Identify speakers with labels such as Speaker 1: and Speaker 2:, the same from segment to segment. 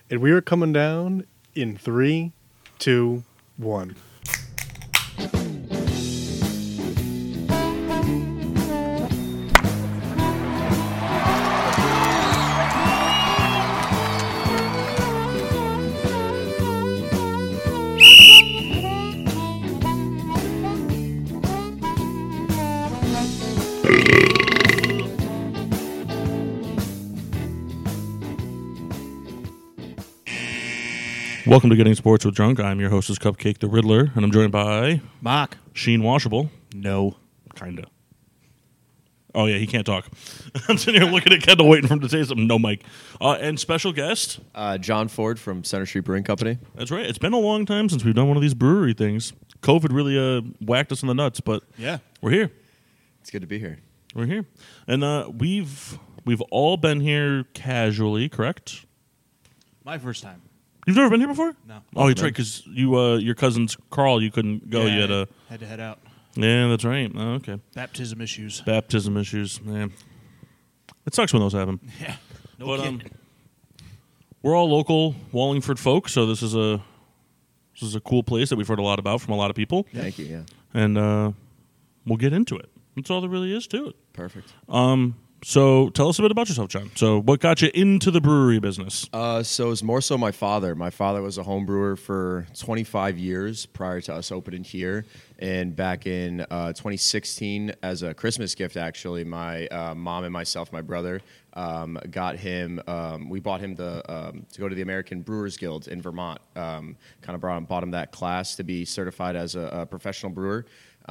Speaker 1: And we are coming down in 3, 2, 1.
Speaker 2: Welcome to Getting Sports with Drunk. I'm your hostess, Cupcake the Riddler, and I'm joined by
Speaker 3: Mark.
Speaker 2: Sheen Washable.
Speaker 3: No.
Speaker 2: Kinda. Oh, yeah, he can't talk. I'm sitting here looking at Kendall waiting for him to say something. No mic. And special guest.
Speaker 4: John Ford from Center Street Brewing Company.
Speaker 2: That's right. It's been a long time since we've done one of these brewery things. COVID really whacked us in the nuts, but
Speaker 3: Yeah.
Speaker 2: we're here.
Speaker 4: It's good to be here.
Speaker 2: We're here. And we've all been here casually, correct?
Speaker 3: My first time.
Speaker 2: You've never been here before?
Speaker 3: No.
Speaker 2: Oh, that's right, because your cousin's Carl, you couldn't go.
Speaker 3: Yeah,
Speaker 2: You had
Speaker 3: had to head out.
Speaker 2: Yeah, that's right. Oh, okay.
Speaker 3: Baptism issues.
Speaker 2: Baptism issues. Yeah. It sucks when those happen.
Speaker 3: Yeah. No
Speaker 2: But
Speaker 3: kidding.
Speaker 2: we're all local Wallingford folk, so this is a cool place that we've heard a lot about from a lot of people.
Speaker 4: Thank you. Yeah.
Speaker 2: And we'll get into it. That's all there really is to it.
Speaker 4: Perfect.
Speaker 2: So tell us a bit about yourself, John. So what got you into the brewery business?
Speaker 4: So it's more so my father. My father was a home brewer for 25 years prior to us opening here. And back in 2016, as a Christmas gift, actually, my mom and myself, my brother, got him. We bought him to go to the American Brewers Guild in Vermont. Kind of bought him that class to be certified as a professional brewer.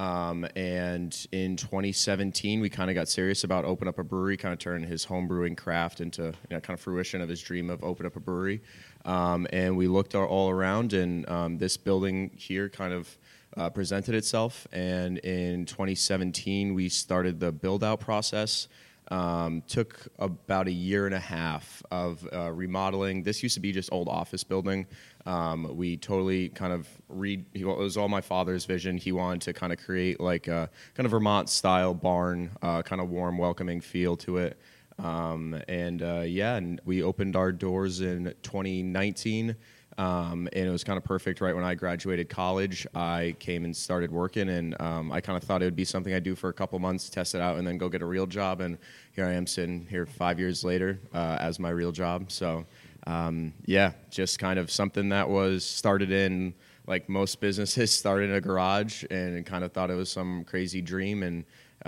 Speaker 4: And in 2017, we kind of got serious about opening up a brewery, kind of turn his home brewing craft into kind of fruition of his dream of opening up a brewery. And we looked all around, and this building here kind of presented itself. And in 2017, we started the build-out process. Took about a year and a half of remodeling. This used to be just old office building. We totally kind of it was all my father's vision. He wanted to kind of create like a kind of Vermont style barn, kind of warm, welcoming feel to it. And we opened our doors in 2019. And it was kind of perfect right when I graduated college. I came and started working, and I kind of thought it would be something I'd do for a couple months, test it out, and then go get a real job. And here I am sitting here 5 years later as my real job. So, just kind of something that was started in, like most businesses, started in a garage and kind of thought it was some crazy dream. And,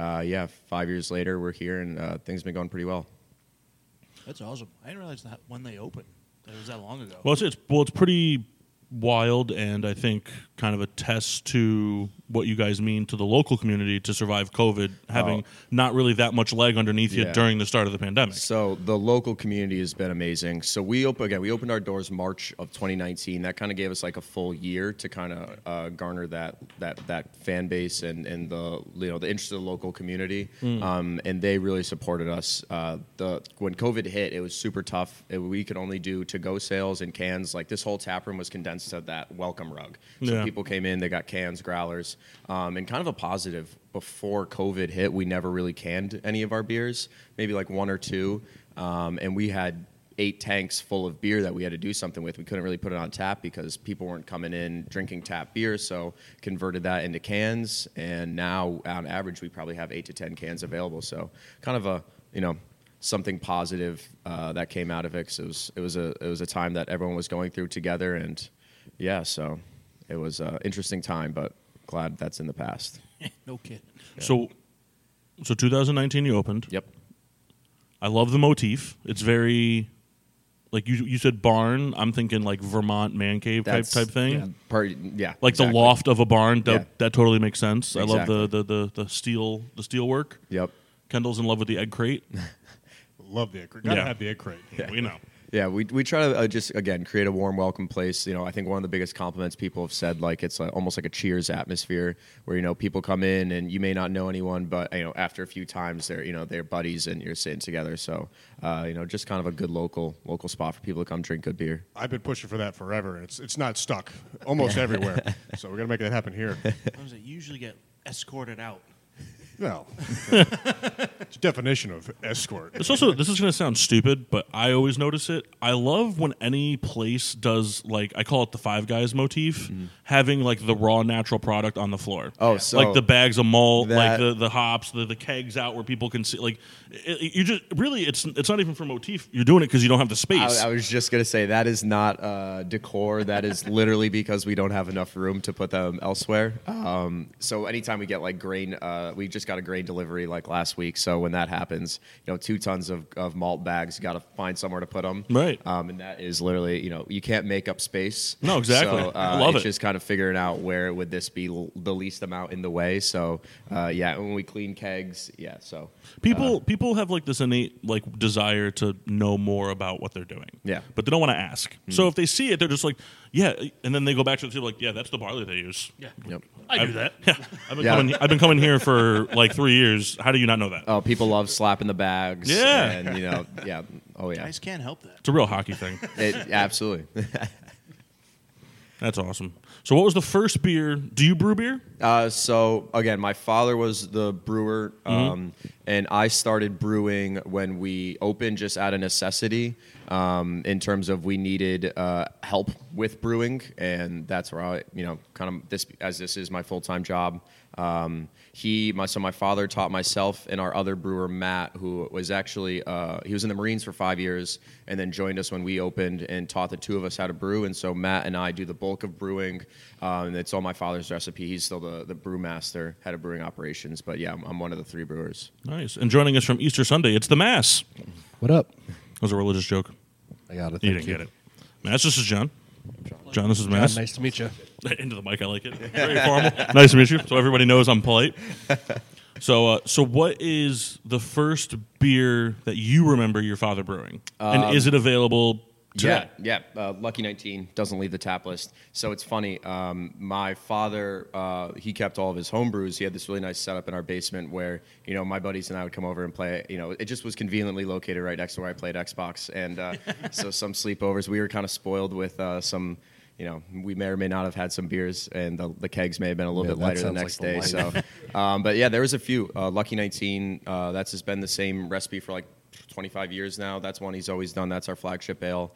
Speaker 4: 5 years later, we're here, and things have been going pretty well.
Speaker 3: That's awesome. I didn't realize that when they opened. That it was that long ago.
Speaker 2: Well, it's pretty wild, and I think kind of a test to what you guys mean to the local community to survive COVID, having not really that much leg underneath you during the start of the pandemic.
Speaker 4: So the local community has been amazing. So we opened our doors March of 2019. That kind of gave us like a full year to kind of garner that fan base and the interest of the local community. And they really supported us. When COVID hit, it was super tough. We could only do to-go sales and cans. Like this whole tap room was condensed to that welcome rug. So people came in, they got cans, growlers, and kind of a positive. Before COVID hit, we never really canned any of our beers, maybe like one or two, and we had 8 tanks full of beer that we had to do something with. We couldn't really put it on tap because people weren't coming in drinking tap beer, so converted that into cans, and now on average we probably have 8 to 10 cans available. So kind of a something positive that came out of it. 'Cause it was a time that everyone was going through together, and so it was an interesting time, but glad that's in the past.
Speaker 3: No kidding.
Speaker 2: Yeah. So 2019 you opened.
Speaker 4: Yep.
Speaker 2: I love the motif. It's very, like you said, barn. I'm thinking like Vermont man cave type thing. Like
Speaker 4: exactly.
Speaker 2: the loft of a barn. That totally makes sense.
Speaker 4: Exactly.
Speaker 2: I love the steel work.
Speaker 4: Yep.
Speaker 2: Kendall's in love with the egg crate.
Speaker 1: Love the egg crate. Gotta have the egg crate.
Speaker 2: Yeah, we know.
Speaker 4: Yeah, we try to just, again, create a warm, welcome place. I think one of the biggest compliments people have said, like, it's almost like a Cheers atmosphere where, people come in and you may not know anyone, but, after a few times they're buddies and you're sitting together. So, just kind of a good local spot for people to come drink good beer.
Speaker 1: I've been pushing for that forever, and it's not stuck almost everywhere. So we're going to make that happen here.
Speaker 3: What does it usually get escorted out?
Speaker 1: Well, it's a definition of escort.
Speaker 2: This is going to sound stupid, but I always notice it. I love when any place does, like, I call it the Five Guys motif, having like the raw natural product on the floor.
Speaker 4: Oh, so
Speaker 2: like the bags of malt,
Speaker 4: that-
Speaker 2: like the hops, the kegs out where people can see. Like, you just really, it's not even for motif. You're doing it because you don't have the space.
Speaker 4: I was just gonna say that is not decor. That is literally because we don't have enough room to put them elsewhere. So anytime we get like grain, we just got a grain delivery like last week. So when that happens, 2 tons of malt bags, you got to find somewhere to put them.
Speaker 2: Right.
Speaker 4: And that is literally, you can't make up space.
Speaker 2: No, exactly.
Speaker 4: So,
Speaker 2: I love
Speaker 4: it's
Speaker 2: it.
Speaker 4: just kind of figuring out where would this be the least amount in the way. So when we clean kegs, so
Speaker 2: People have like this innate like desire to know more about what they're doing.
Speaker 4: Yeah.
Speaker 2: But they don't want to ask. So if they see it, they're just like, yeah, and then they go back to the table like, yeah, that's the barley they use.
Speaker 3: Yeah.
Speaker 4: Yep.
Speaker 3: I do that.
Speaker 2: Yeah. I've been coming here for like 3 years. How do you not know that?
Speaker 4: Oh, people love slapping the bags.
Speaker 2: Yeah.
Speaker 4: And yeah. Oh yeah.
Speaker 3: Guys can't help that.
Speaker 2: It's a real hockey thing.
Speaker 4: Absolutely.
Speaker 2: That's awesome. So what was the first beer? Do you brew beer?
Speaker 4: So again, my father was the brewer, and I started brewing when we opened, just out of necessity. In terms of we needed help with brewing, and that's where I, kind of this is my full-time job. My father taught myself and our other brewer Matt, who was actually he was in the Marines for 5 years, and then joined us when we opened and taught the two of us how to brew. And so Matt and I do the bulk of brewing, and it's all my father's recipe. He's still the brewmaster, head of brewing operations. But yeah, I'm one of the 3 brewers.
Speaker 2: Nice. And joining us from Easter Sunday, it's the Mass.
Speaker 5: What up?
Speaker 2: That was a religious joke.
Speaker 5: I got it.
Speaker 2: You didn't get it. Mass, this is John. John, this is
Speaker 5: John,
Speaker 2: Mass.
Speaker 5: nice to meet you.
Speaker 2: Into the mic, I like it. Very formal. Nice to meet you. So everybody knows I'm polite. So what is the first beer that you remember your father brewing? And is it available today?
Speaker 4: Yeah. Lucky 19 doesn't leave the tap list. So it's funny. My father, he kept all of his home brews. He had this really nice setup in our basement where, my buddies and I would come over and play. It just was conveniently located right next to where I played Xbox. And so some sleepovers, we were kind of spoiled with some. We may or may not have had some beers, and the kegs may have been a little bit
Speaker 5: that
Speaker 4: lighter the
Speaker 5: sounds
Speaker 4: next
Speaker 5: like
Speaker 4: day.
Speaker 5: the
Speaker 4: So, but yeah, there was a few. Lucky 19, that's just been the same recipe for like 25 years now. That's one he's always done. That's our flagship ale.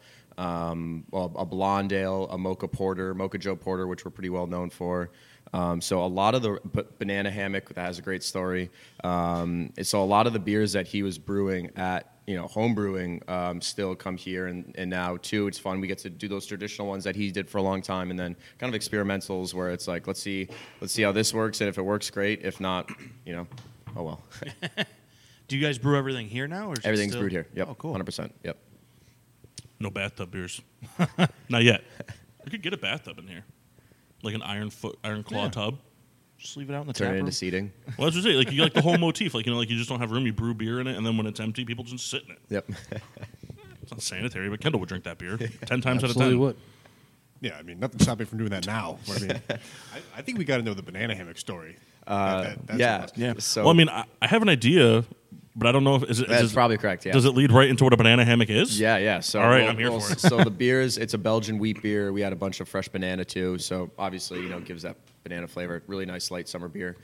Speaker 4: A blonde ale, a Mocha Porter, Mocha Joe Porter, which we're pretty well known for. So a lot of the Banana Hammock, that has a great story. So a lot of the beers that he was brewing at home brewing still come here, and now too it's fun. We get to do those traditional ones that he did for a long time, and then kind of experimentals where it's like let's see how this works, and if it works, great. If not, oh well.
Speaker 3: Do you guys brew everything here now? Or is it
Speaker 4: Everything's
Speaker 3: still-
Speaker 4: brewed here. Yep,
Speaker 3: Oh, cool.
Speaker 4: 100%. Yep.
Speaker 2: No bathtub beers. Not yet. We could get a bathtub in here. Like an iron claw
Speaker 3: Yeah.
Speaker 2: tub.
Speaker 3: Just leave it out in the
Speaker 4: Turn
Speaker 3: tap
Speaker 4: it
Speaker 3: room.
Speaker 4: into seating.
Speaker 2: Well, that's what I say. Like you like the whole motif. Like like you just don't have room. You brew beer in it, and then when it's empty, people just sit in it.
Speaker 4: Yep.
Speaker 2: It's not sanitary, but Kendall would drink that beer 10 times out of
Speaker 5: Absolutely
Speaker 2: 10.
Speaker 5: would.
Speaker 1: Yeah, I mean, nothing stopping me from doing that now. I mean, I think we got to know the banana hammock story. That's
Speaker 4: yeah.
Speaker 1: a must.
Speaker 3: Yeah.
Speaker 4: So
Speaker 2: Well, I mean, I have an idea, but I don't know if
Speaker 4: that's probably correct. Yeah.
Speaker 2: Does it lead right into what a banana hammock is?
Speaker 4: Yeah. So,
Speaker 2: All right, I'm here for it.
Speaker 4: So the beers, it's a Belgian wheat beer. We had a bunch of fresh banana too. So obviously, gives that banana flavor. Really nice light summer beer.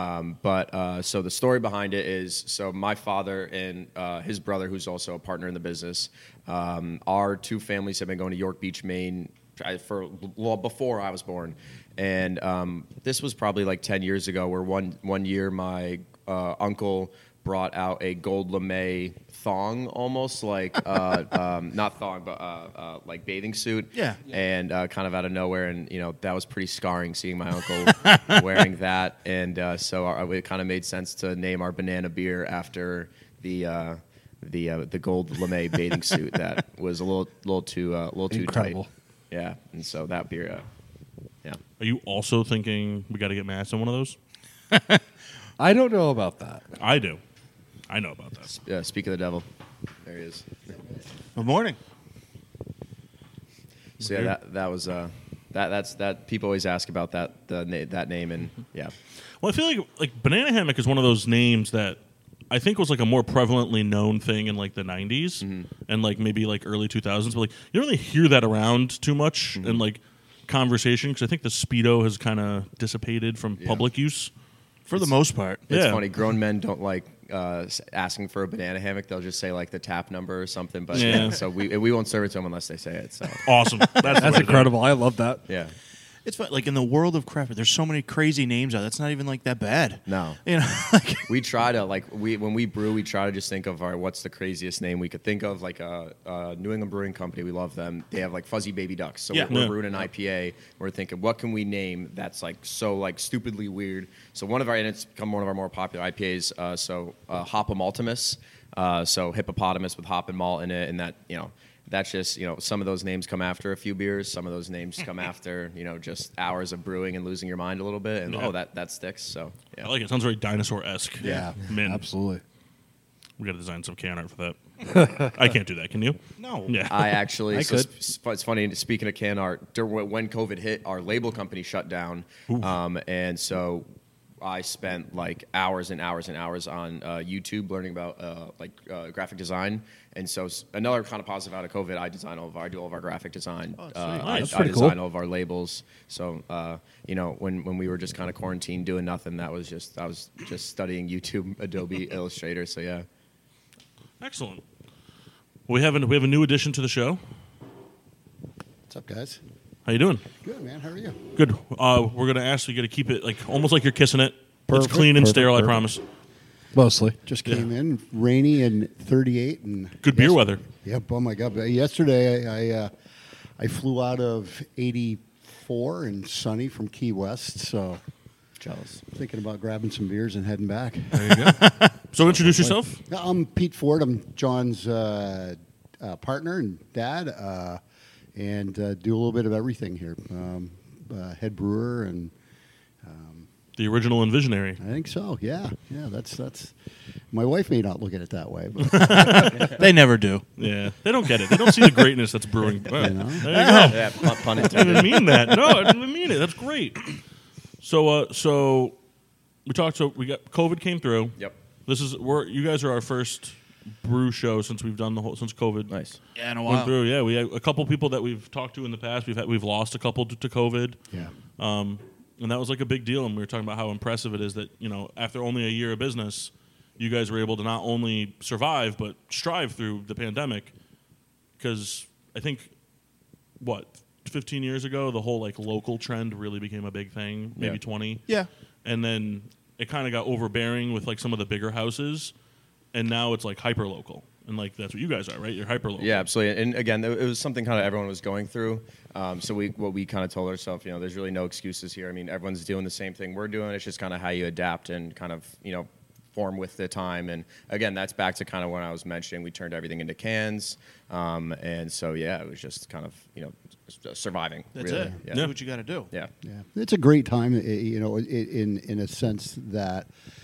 Speaker 4: So the story behind it is, so my father and his brother, who's also a partner in the business, our 2 families have been going to York Beach, Maine before I was born. And this was probably like 10 years ago, where one year my uncle brought out a gold lame thong, almost like not thong, but like bathing suit.
Speaker 3: Yeah.
Speaker 4: And kind of out of nowhere, and that was pretty scarring seeing my uncle wearing that. And so it kind of made sense to name our banana beer after the gold lame bathing suit that was a little too
Speaker 5: Incredible.
Speaker 4: tight. Yeah, and so that beer, yeah.
Speaker 2: Are you also thinking we got to get Mass in one of those?
Speaker 5: I don't know about that.
Speaker 2: I do. I know about that.
Speaker 4: Speak of the devil, there he is.
Speaker 3: Good morning.
Speaker 4: So yeah, that was that. People always ask about that name, and yeah.
Speaker 2: Well, I feel like banana hammock is one of those names that I think was like a more prevalently known thing in like the 90s and like maybe like early 2000s, but like you don't really hear that around too much in like conversation, because I think the Speedo has kind of dissipated from public use
Speaker 3: For the most part.
Speaker 4: It's
Speaker 2: Yeah.
Speaker 4: funny. Grown men don't like asking for a banana hammock. They'll just say like the tap number or something. But
Speaker 2: Yeah.
Speaker 4: so we won't serve it to them unless they say it. So
Speaker 2: Awesome. That's, the way to
Speaker 5: That's
Speaker 2: do it.
Speaker 5: incredible. I love that.
Speaker 4: yeah.
Speaker 3: It's fun. Like in the world of craft, there's so many crazy names out. That's not even like that bad.
Speaker 4: No.
Speaker 3: You know, like
Speaker 4: We try to when we brew, we try to just think of what's the craziest name we could think of. Like New England Brewing Company, we love them. They have like fuzzy baby ducks. So
Speaker 3: Yeah.
Speaker 4: we're
Speaker 2: Yeah.
Speaker 4: brewing an IPA. We're thinking, what can we name that's like so like stupidly weird? So and it's become one of our more popular IPAs. Hopomaltimus. So hippopotamus with hop and malt in it, and that That's just, some of those names come after a few beers. Some of those names come after, just hours of brewing and losing your mind a little bit. And,
Speaker 2: Yeah.
Speaker 4: that sticks. So, yeah.
Speaker 2: I like it. Sounds very dinosaur-esque.
Speaker 5: Yeah,
Speaker 2: Mint.
Speaker 5: absolutely.
Speaker 2: We got to design some can art for that. I can't do that. Can you?
Speaker 3: no.
Speaker 2: Yeah.
Speaker 4: I actually,
Speaker 5: I could.
Speaker 4: It's funny, speaking of can art, when COVID hit, our label company shut down. And so I spent like hours and hours and hours on YouTube learning about graphic design. And so another kind of positive out of COVID, I do all of our graphic design. I
Speaker 5: That's pretty
Speaker 4: design
Speaker 5: cool.
Speaker 4: all of our labels. So, when we were just kind of quarantined doing nothing, I was just studying YouTube, Adobe Illustrator. So yeah.
Speaker 2: Excellent. We have a new addition to the show.
Speaker 6: What's up, guys?
Speaker 2: How you doing?
Speaker 6: Good, man. How are you?
Speaker 2: Good. We're gonna ask you to keep it almost like you're kissing it.
Speaker 6: Perfect,
Speaker 2: It's clean and
Speaker 6: perfect,
Speaker 2: sterile.
Speaker 6: perfect.
Speaker 2: I promise.
Speaker 5: Mostly.
Speaker 6: Just came in, rainy and 38, and
Speaker 2: Good beer weather.
Speaker 6: Yep. Oh my God! But yesterday, I flew out of 84 and sunny from Key West, so
Speaker 4: Jealous.
Speaker 6: thinking about grabbing some beers and heading back.
Speaker 2: There you go. So introduce yourself.
Speaker 6: I'm Pete Ford. I'm John's partner and dad, and do a little bit of everything here. Head brewer, and
Speaker 2: The original and visionary.
Speaker 6: I think so. Yeah. That's. My wife may not look at it that way, but
Speaker 3: They never do.
Speaker 2: Yeah. They don't get it. They don't see the greatness that's brewing. There you go.
Speaker 4: Yeah, pun
Speaker 2: I
Speaker 4: intended.
Speaker 2: didn't mean that. No, I didn't even mean it. That's great. So we talked. So we got COVID came through.
Speaker 4: Yep.
Speaker 2: You guys are our first brew show since we've done since COVID.
Speaker 4: Nice.
Speaker 3: Yeah, in a
Speaker 2: Went
Speaker 3: while.
Speaker 2: through. Yeah, we had a couple people that we've talked to in the past. We've lost a couple to COVID.
Speaker 6: yeah.
Speaker 2: And that was like a big deal. And we were talking about how impressive it is that, after only a year of business, you guys were able to not only survive, but strive through the pandemic. Because I think, 15 years ago, the whole local trend really became a big thing, maybe
Speaker 4: Yeah.
Speaker 2: 20.
Speaker 3: Yeah.
Speaker 2: And then it kind of got overbearing with some of the bigger houses. And now it's hyper local. And that's what you guys are, right? You're hyper local.
Speaker 4: Yeah, absolutely. And again, it was something kind of everyone was going through. So what we kind of told ourselves, there's really no excuses here. I mean, everyone's doing the same thing we're doing. It's just kind of how you adapt and kind of, form with the time. And again, that's back to kind of when I was mentioning we turned everything into cans. And so, yeah, it was just kind of, surviving.
Speaker 3: That's
Speaker 4: really.
Speaker 3: it.
Speaker 4: Yeah.
Speaker 3: Do what you got to do.
Speaker 4: Yeah.
Speaker 6: Yeah, it's a great time, in a sense that,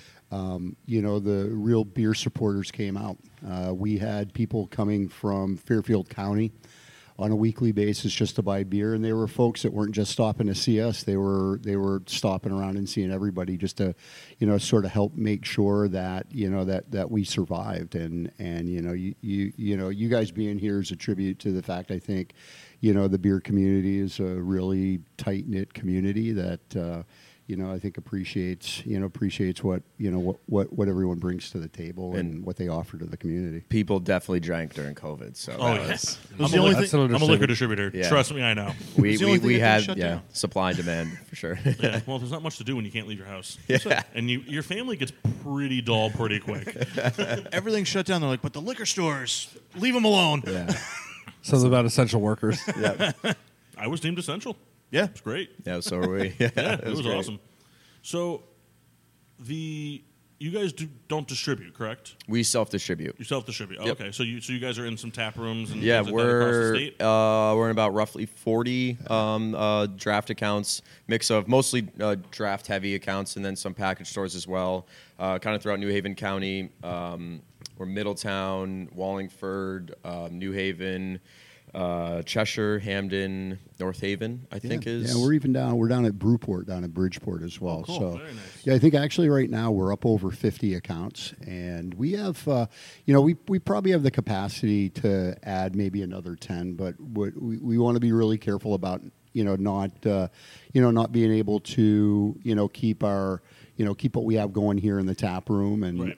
Speaker 6: the real beer supporters came out. We had people coming from Fairfield County on a weekly basis just to buy beer, and they were folks that weren't just stopping to see us. They were stopping around and seeing everybody just to, sort of help make sure that that we survived. And you guys being here is a tribute to the fact, I think, the beer community is a really tight knit community that. I think appreciates what what everyone brings to the table and what they offer to the community.
Speaker 4: People definitely drank during COVID. So
Speaker 2: Oh,
Speaker 4: that
Speaker 2: yeah.
Speaker 4: was,
Speaker 2: I'm,
Speaker 3: the only
Speaker 2: a,
Speaker 5: thing-
Speaker 2: I'm a liquor distributor.
Speaker 4: Yeah.
Speaker 2: Trust me, I know.
Speaker 4: we
Speaker 3: It's the only thing
Speaker 4: we
Speaker 3: that
Speaker 4: had,
Speaker 3: didn't shut down.
Speaker 4: supply and demand for sure.
Speaker 2: Yeah, well, there's not much to do when you can't leave your house.
Speaker 4: Yeah.
Speaker 2: And your family gets pretty dull pretty quick.
Speaker 3: Everything's shut down. They're like, but the liquor stores, leave them alone.
Speaker 4: Yeah.
Speaker 5: Something about essential workers.
Speaker 4: Yeah.
Speaker 2: I was deemed essential.
Speaker 3: Yeah.
Speaker 2: It's great.
Speaker 4: Yeah, so are we. Yeah,
Speaker 2: Yeah, it was
Speaker 4: great.
Speaker 2: awesome. So, you guys don't distribute, correct?
Speaker 4: We self-distribute.
Speaker 2: You self-distribute. Oh,
Speaker 4: Yep.
Speaker 2: okay, so you guys are in some tap rooms and
Speaker 4: Yeah,
Speaker 2: things like that across the
Speaker 4: we're
Speaker 2: state?
Speaker 4: we're in about roughly 40 draft accounts, mix of mostly draft heavy accounts and then some package stores as well, kind of throughout New Haven County. We're Middletown, Wallingford, New Haven, Cheshire, Hamden, North Haven. I think is.
Speaker 6: Yeah, we're down at Brewport, down at Bridgeport as well.
Speaker 2: cool.
Speaker 6: So,
Speaker 2: Very nice.
Speaker 6: yeah, I think actually right now we're up over 50 accounts, and we have, we probably have the capacity to add maybe another 10, but we want to be really careful about, not being able to, keep our, keep what we have going here in the tap room, and
Speaker 2: Right.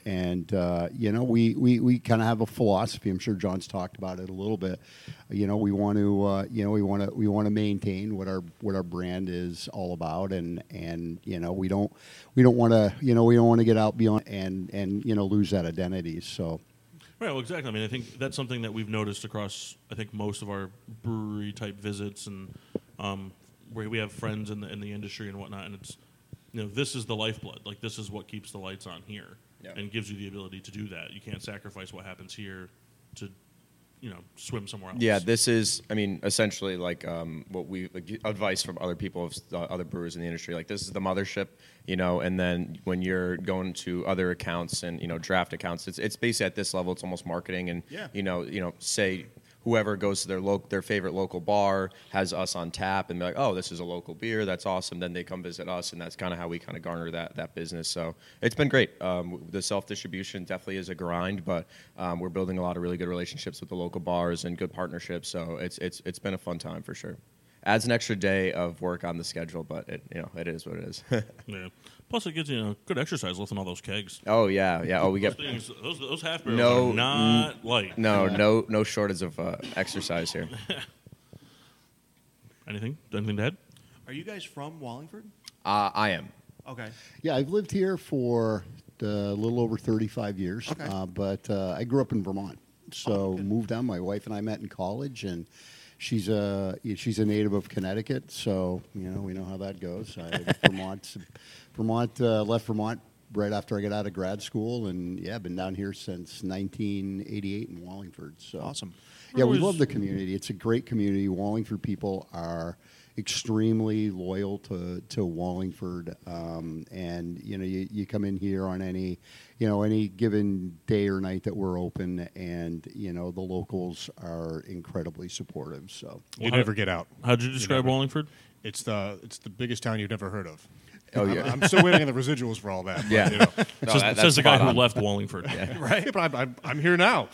Speaker 6: we kind of have a philosophy. I'm sure John's talked about it a little bit. We want to maintain what our brand is all about, and we don't want to get out beyond and lose that identity. So.
Speaker 2: Right, well, exactly. I mean, I think that's something that we've noticed across, I think, most of our brewery-type visits, and where we have friends in the industry and whatnot, and it's, this is the lifeblood. Like, this is what keeps the lights on here, and gives you the ability to do that. You can't sacrifice what happens here to, swim somewhere else.
Speaker 4: Yeah, this is, essentially like what we advice from other people, other brewers in the industry. Like, this is the mothership, and then when you're going to other accounts and draft accounts, it's basically at this level, it's almost marketing. And say whoever goes to their favorite local bar has us on tap, and they're like, oh, this is a local beer, that's awesome. Then they come visit us, and that's kind of how we kind of garner that business. So it's been great. The self-distribution definitely is a grind, but we're building a lot of really good relationships with the local bars and good partnerships. So it's been a fun time for sure. Adds an extra day of work on the schedule, but it is what it is.
Speaker 2: Yeah. Plus, it gives you good exercise lifting all those kegs.
Speaker 4: Oh yeah. Oh, we get
Speaker 2: Those half barrels are not light.
Speaker 4: no shortage of exercise here.
Speaker 2: Anything to add?
Speaker 3: Are you guys from Wallingford?
Speaker 4: I am.
Speaker 3: Okay.
Speaker 6: Yeah, I've lived here for a little over 35 years,
Speaker 3: Okay.
Speaker 6: but I grew up in Vermont. So moved down. My wife and I met in college, and she's a native of Connecticut. So we know how that goes. Left Vermont right after I got out of grad school, and been down here since 1988 in Wallingford. So
Speaker 3: Awesome.
Speaker 6: Yeah, we love the community. It's a great community. Wallingford people are extremely loyal to Wallingford, and you come in here on any given day or night that we're open, and the locals are incredibly supportive. So
Speaker 1: You never get out.
Speaker 2: How'd you describe Wallingford?
Speaker 1: It's the biggest town you've never heard of.
Speaker 4: Oh yeah.
Speaker 1: I'm still waiting on the residuals for all that. But,
Speaker 4: Yeah. No,
Speaker 2: Says the guy
Speaker 4: spot
Speaker 2: who
Speaker 4: on.
Speaker 2: left Wallingford.
Speaker 1: Yeah, but I'm here now.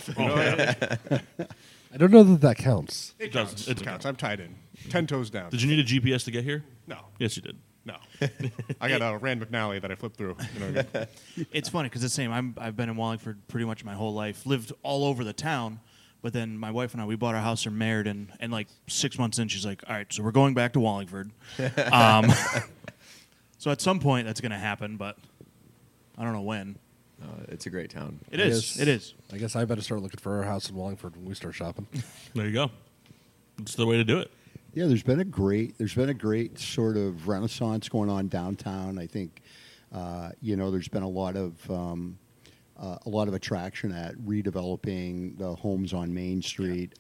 Speaker 5: I don't know that counts.
Speaker 1: It
Speaker 2: doesn't.
Speaker 1: counts.
Speaker 2: It
Speaker 1: It
Speaker 2: doesn't
Speaker 1: counts. I'm tied in. 10 toes down.
Speaker 2: Did you need a GPS to get here?
Speaker 1: No.
Speaker 2: Yes, you did.
Speaker 1: No. I got a Rand McNally that I flipped through.
Speaker 3: It's funny because it's the same. I've been in Wallingford pretty much my whole life. Lived all over the town, but then my wife and I, we bought our house in Meriden, and like 6 months in, she's like, "All right, so we're going back to Wallingford." So at some point that's going to happen, but I don't know when.
Speaker 4: It's a great town.
Speaker 3: It is. It is.
Speaker 5: I guess I better start looking for a house in Wallingford when we start shopping.
Speaker 2: There you go. It's the way to do it.
Speaker 6: Yeah, there's been a great sort of renaissance going on downtown. I think there's been a lot of attraction at redeveloping the homes on Main Street.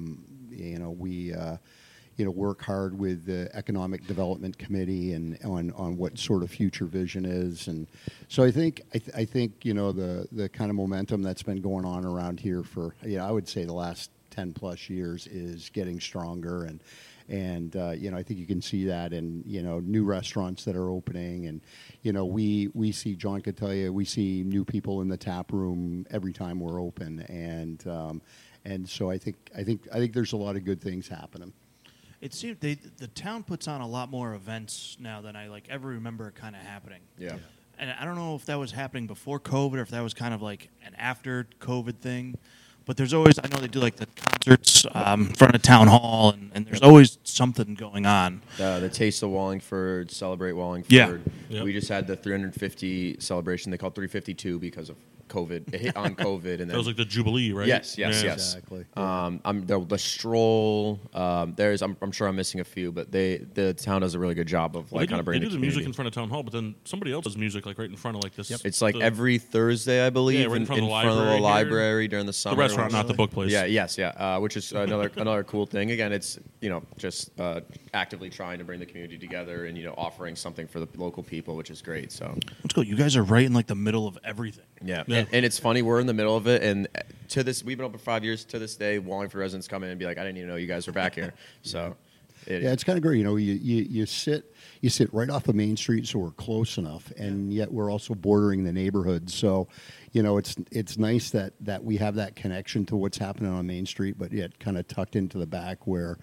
Speaker 6: We work hard with the Economic Development Committee and on what sort of future vision is, and so I think the kind of momentum that's been going on around here for I would say the last 10 plus years is getting stronger, and I think you can see that in new restaurants that are opening, and we see, John could tell you, we see new people in the tap room every time we're open, and so I think there's a lot of good things happening.
Speaker 3: It seems the town puts on a lot more events now than I ever remember kind of happening.
Speaker 4: Yeah.
Speaker 3: And I don't know if that was happening before COVID or if that was kind of like an after COVID thing. But there's always, I know they do the concerts in front of town hall, and there's always something going on.
Speaker 4: The Taste of Wallingford, Celebrate Wallingford.
Speaker 3: Yeah.
Speaker 2: Yep.
Speaker 4: We just had the 350 celebration. They called 352 because of COVID. It hit on COVID, and then
Speaker 2: That was like the Jubilee, right?
Speaker 4: Yes.
Speaker 6: Exactly.
Speaker 4: The stroll. I'm sure I'm missing a few, but the town does a really good job of
Speaker 2: Well,
Speaker 4: kind of
Speaker 2: they
Speaker 4: bringing
Speaker 2: do
Speaker 4: the
Speaker 2: the music
Speaker 4: community.
Speaker 2: in front of town hall, but then somebody else does music right in front of this.
Speaker 4: It's every Thursday, I believe,
Speaker 2: Yeah, right in front of the
Speaker 4: front of the
Speaker 2: library
Speaker 4: library during the summer.
Speaker 2: The restaurant, not the book place.
Speaker 4: Yeah, yes, yeah. Which is another cool thing. Again, it's just actively trying to bring the community together and offering something for the local people, which is great. So
Speaker 3: Let's go. You guys are right in the middle of everything.
Speaker 4: yeah,
Speaker 2: Yeah.
Speaker 4: And it's funny, we're in the middle of it, and we've been open 5 years. To this day, Wallingford residents come in and be like, "I didn't even know you guys were back here." So
Speaker 6: Yeah, it's kind of great. You sit right off of Main Street, so we're close enough, and yet we're also bordering the neighborhood. So, it's nice that we have that connection to what's happening on Main Street, but yet kind of tucked into the back where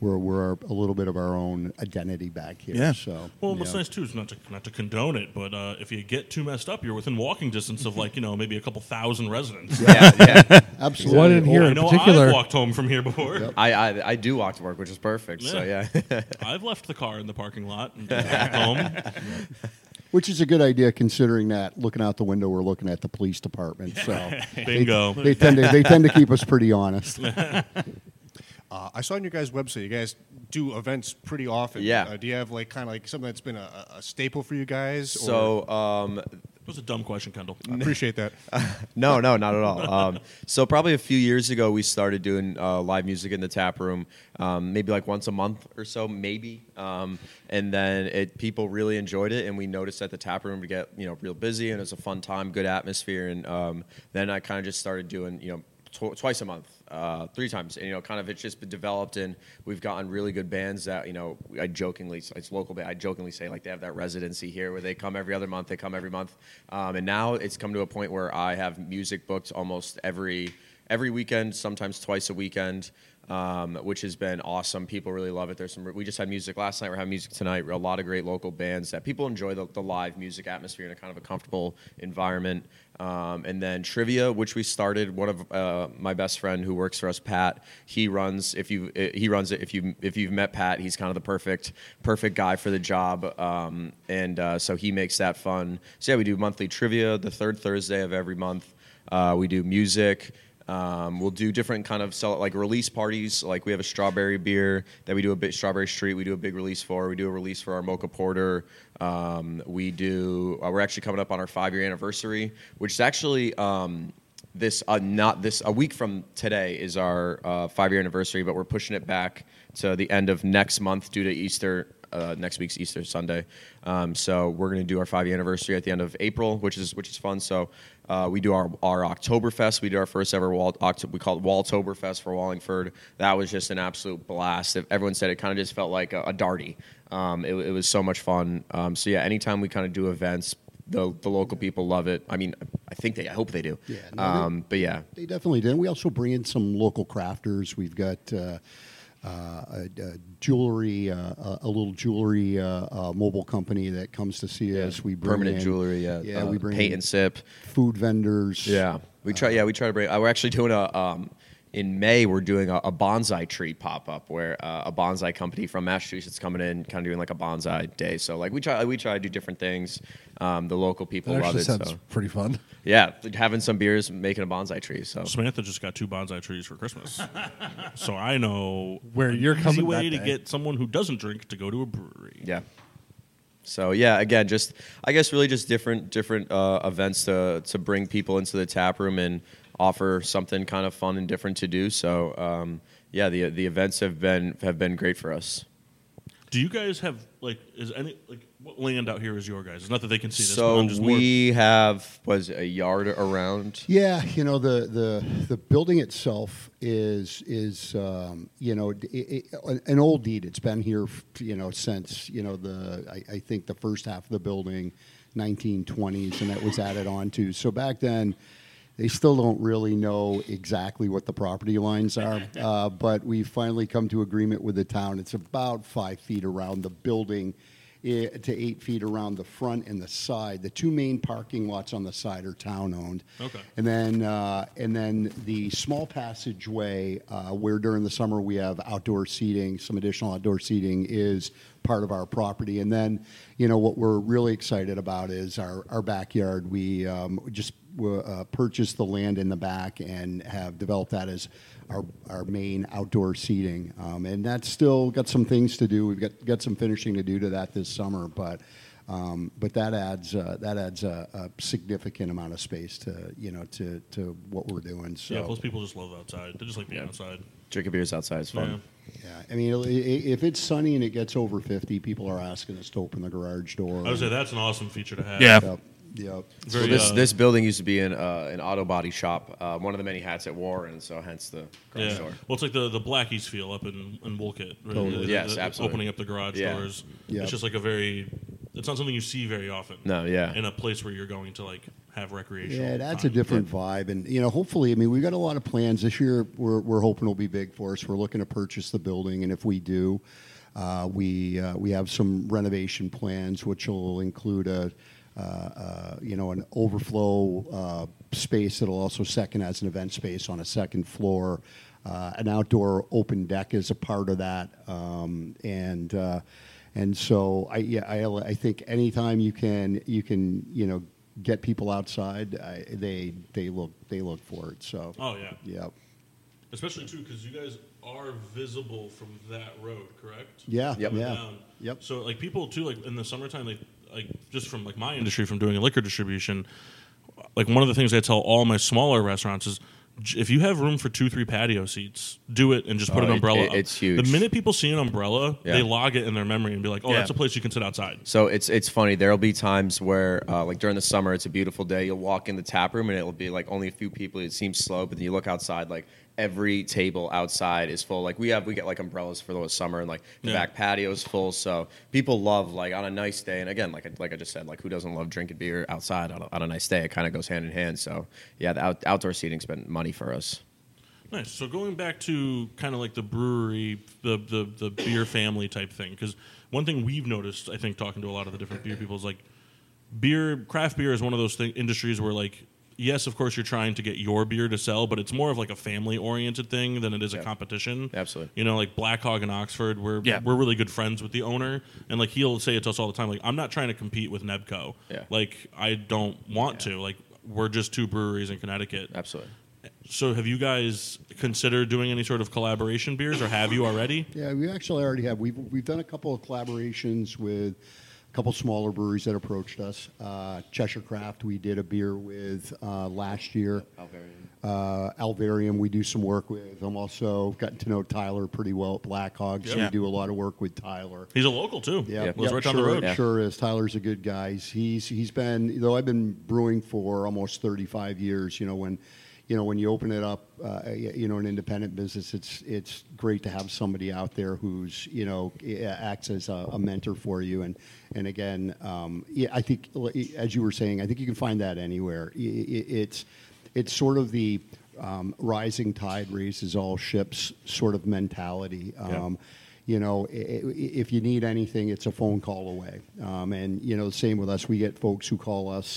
Speaker 6: we're a little bit of our own identity back here.
Speaker 3: Yeah.
Speaker 6: So
Speaker 2: Well, what's
Speaker 6: yeah.
Speaker 2: nice too is not to condone it, but if you get too messed up, you're within walking distance of maybe a couple thousand residents.
Speaker 6: Absolutely.
Speaker 5: One in here
Speaker 2: I
Speaker 5: in
Speaker 2: know
Speaker 5: particular.
Speaker 2: I've walked home from here before.
Speaker 6: Yep.
Speaker 4: I do walk to work, which is perfect. So
Speaker 2: Yeah.
Speaker 4: yeah.
Speaker 2: I've left the car in the parking lot and back home.
Speaker 6: Which is a good idea considering that looking out the window, we're looking at the police department. So
Speaker 2: Bingo.
Speaker 6: they tend to keep us pretty honest.
Speaker 1: I saw on your guys' website, you guys do events pretty often.
Speaker 4: Yeah.
Speaker 1: Do you have kind of something that's been a staple for you guys? or-
Speaker 4: So
Speaker 2: It was a dumb question, Kendall.
Speaker 1: I appreciate that.
Speaker 4: no, not at all. So probably a few years ago, we started doing live music in the tap room, maybe like once a month or so, maybe. And then people really enjoyed it, and we noticed that the tap room would get real busy, and it was a fun time, good atmosphere. And then I kind of just started doing twice a month, 3 times, and kind of it's just been developed, and we've gotten really good bands that it's local band. I jokingly say like they have that residency here where they come every other month, they come every month, and now it's come to a point where I have music booked almost every weekend, sometimes twice a weekend. Which has been awesome. People really love it. We just had music last night. We're having music tonight. A lot of great local bands that people enjoy the live music atmosphere in a kind of a comfortable environment. And then trivia, which we started. One of my best friend who works for us, Pat, he runs it. If you've met Pat, he's kind of the perfect guy for the job. So he makes that fun. So yeah, we do monthly trivia the 3rd Thursday of every month. We do music. We'll do different kind of release parties. Like we have a strawberry beer that we do Strawberry Street. We do a big release for. We do a release for our Mocha Porter. We're actually coming up on our 5-year anniversary, which is actually a week from today is our 5-year anniversary, but we're pushing it back to the end of next month due to Easter. Next week's Easter Sunday, so we're going to do our 5-year anniversary at the end of April, which is fun. So we do our Oktoberfest. We did our first ever we call it Walltoberfest for Wallingford. That was just an absolute blast. Everyone said it kind of just felt like a darty. It was so much fun. So yeah, anytime we kind of do events, the local people love it. I mean, I hope they do.
Speaker 6: Yeah,
Speaker 4: but yeah,
Speaker 6: they definitely did. We also bring in some local crafters. We've got a little jewelry mobile company that comes to see us. We bring
Speaker 4: permanent
Speaker 6: in,
Speaker 4: jewelry.
Speaker 6: we bring
Speaker 4: paint
Speaker 6: in
Speaker 4: and sip.
Speaker 6: food vendors.
Speaker 4: Yeah, we try to bring. We're actually doing in May. We're doing a bonsai tree pop up where a bonsai company from Massachusetts coming in, kind of doing like a bonsai day. So like we try to do different things. The local people
Speaker 5: That
Speaker 4: love
Speaker 5: actually
Speaker 4: it.
Speaker 5: sounds
Speaker 4: So
Speaker 5: pretty fun.
Speaker 4: yeah, having some beers, making a bonsai tree. So
Speaker 2: Samantha just got 2 bonsai trees for Christmas, so I know
Speaker 5: Where you're
Speaker 2: an
Speaker 5: coming
Speaker 2: easy way
Speaker 5: that
Speaker 2: to
Speaker 5: day.
Speaker 2: get someone who doesn't drink to go to a brewery.
Speaker 4: yeah. So yeah, again, just I guess really just different events to bring people into the tap room and offer something kind of fun and different to do. So yeah, the events have been great for us.
Speaker 2: Do you guys have what land out here is your guys? It's not that they can see this. but
Speaker 4: So
Speaker 2: I'm just
Speaker 4: we have a yard around.
Speaker 6: Yeah, the building itself is an old deed. It's been here, since I think the first half of the building, 1920s, and that was added on to. So back then, they still don't really know exactly what the property lines are, but we finally come to agreement with the town. It's about 5 feet around the building to 8 feet around the front and the side. The 2 main parking lots on the side are town-owned.
Speaker 2: Okay.
Speaker 6: And then the small passageway where during the summer we have outdoor seating, some additional outdoor seating, is part of our property. And then, what we're really excited about is our backyard. We just purchased the land in the back and have developed that as our main outdoor seating. And that's still got some things to do. We've got some finishing to do to that this summer, but that adds a significant amount of space to what we're doing. So
Speaker 2: yeah, most people just love outside. They just like being outside.
Speaker 4: Drinking beers outside is fun.
Speaker 6: yeah, I mean, if it's sunny and it gets over 50, people are asking us to open the garage door.
Speaker 2: I would say that's an awesome feature to have.
Speaker 3: Yeah.
Speaker 6: Yep.
Speaker 2: Very,
Speaker 4: So this building used to be an auto body shop, one of the many hats at Warren, so hence the garage
Speaker 2: Yeah.
Speaker 4: door.
Speaker 2: Well, it's like the Blackies feel up in Wolcott. Right?
Speaker 6: Totally.
Speaker 4: Yes, absolutely.
Speaker 2: Opening up the garage
Speaker 4: Yeah.
Speaker 2: doors.
Speaker 6: Yep.
Speaker 2: It's just like it's not something you see very often.
Speaker 4: No, yeah.
Speaker 2: In a place where you're going to have recreational.
Speaker 6: Yeah, that's
Speaker 2: time.
Speaker 6: a different vibe, and hopefully, I mean, we've got a lot of plans this year. We're hoping will be big for us. We're looking to purchase the building, and if we do, we have some renovation plans, which will include an overflow space that'll also second as an event space on a second floor. An outdoor open deck is a part of that, and so I think anytime you can get people outside, they look for it. So yeah.
Speaker 2: Especially too because you guys are visible from that road, correct?
Speaker 6: Yeah.
Speaker 4: Yep.
Speaker 6: Yeah.
Speaker 2: Down.
Speaker 6: Yep.
Speaker 2: So like people too, like in the summertime, like just from like my industry from doing a liquor distribution, like one of the things I tell all my smaller restaurants is if you have room for 2-3 patio seats, do it and just put an umbrella up.
Speaker 4: It's huge.
Speaker 2: The minute people see an umbrella,
Speaker 4: Yeah.
Speaker 2: they log it in their memory and be like, oh,
Speaker 3: Yeah.
Speaker 2: that's a place you can sit outside.
Speaker 4: So it's funny. There'll be times where, like during the summer, it's a beautiful day. You'll walk in the tap room and it'll be like only a few people. It seems slow, but then you look outside, like every table outside is full. Like we get like umbrellas for the summer, and like the
Speaker 2: Yeah.
Speaker 4: back patio is full. So people love like on a nice day. And again, like I just said, like who doesn't love drinking beer outside on a nice day? It kind of goes hand in hand. So yeah, the outdoor seating's been money for us.
Speaker 2: Nice. So going back to kind of like the brewery, the beer family type thing, because one thing we've noticed, I think, talking to a lot of the different beer people is like craft beer is one of those industries where like, yes, of course you're trying to get your beer to sell, but it's more of like a family oriented thing than it is a
Speaker 4: Yeah.
Speaker 2: competition.
Speaker 4: Absolutely.
Speaker 2: Like Black Hog in Oxford, we're
Speaker 3: Yeah.
Speaker 2: really good friends with the owner, and like he'll say it to us all the time, like I'm not trying to compete with Nebco.
Speaker 4: Yeah.
Speaker 2: Like I don't want to. Like we're just two breweries in Connecticut.
Speaker 4: Absolutely.
Speaker 2: So have you guys considered doing any sort of collaboration beers, or have you already?
Speaker 6: Yeah, we actually already have. We've done a couple of collaborations with a couple smaller breweries that approached us. Cheshire Craft, we did a beer with last year. Alvarium, we do some work with. I'm also gotten to know Tyler pretty well at Black Hog, so
Speaker 2: Yeah.
Speaker 6: we do a lot of work with Tyler.
Speaker 2: He's a local too.
Speaker 6: Yeah,
Speaker 2: Lives right down the
Speaker 6: sure,
Speaker 2: road.
Speaker 4: Yeah.
Speaker 6: Sure is. Tyler's a good guy. He's been, though I've been brewing for almost 35 years. When you open it up, an independent business, it's great to have somebody out there who's acts as a mentor for you. And again, I think as you were saying, I think you can find that anywhere. It's sort of the rising tide raises all ships sort of mentality. If you need anything, it's a phone call away. And same with us. We get folks who call us.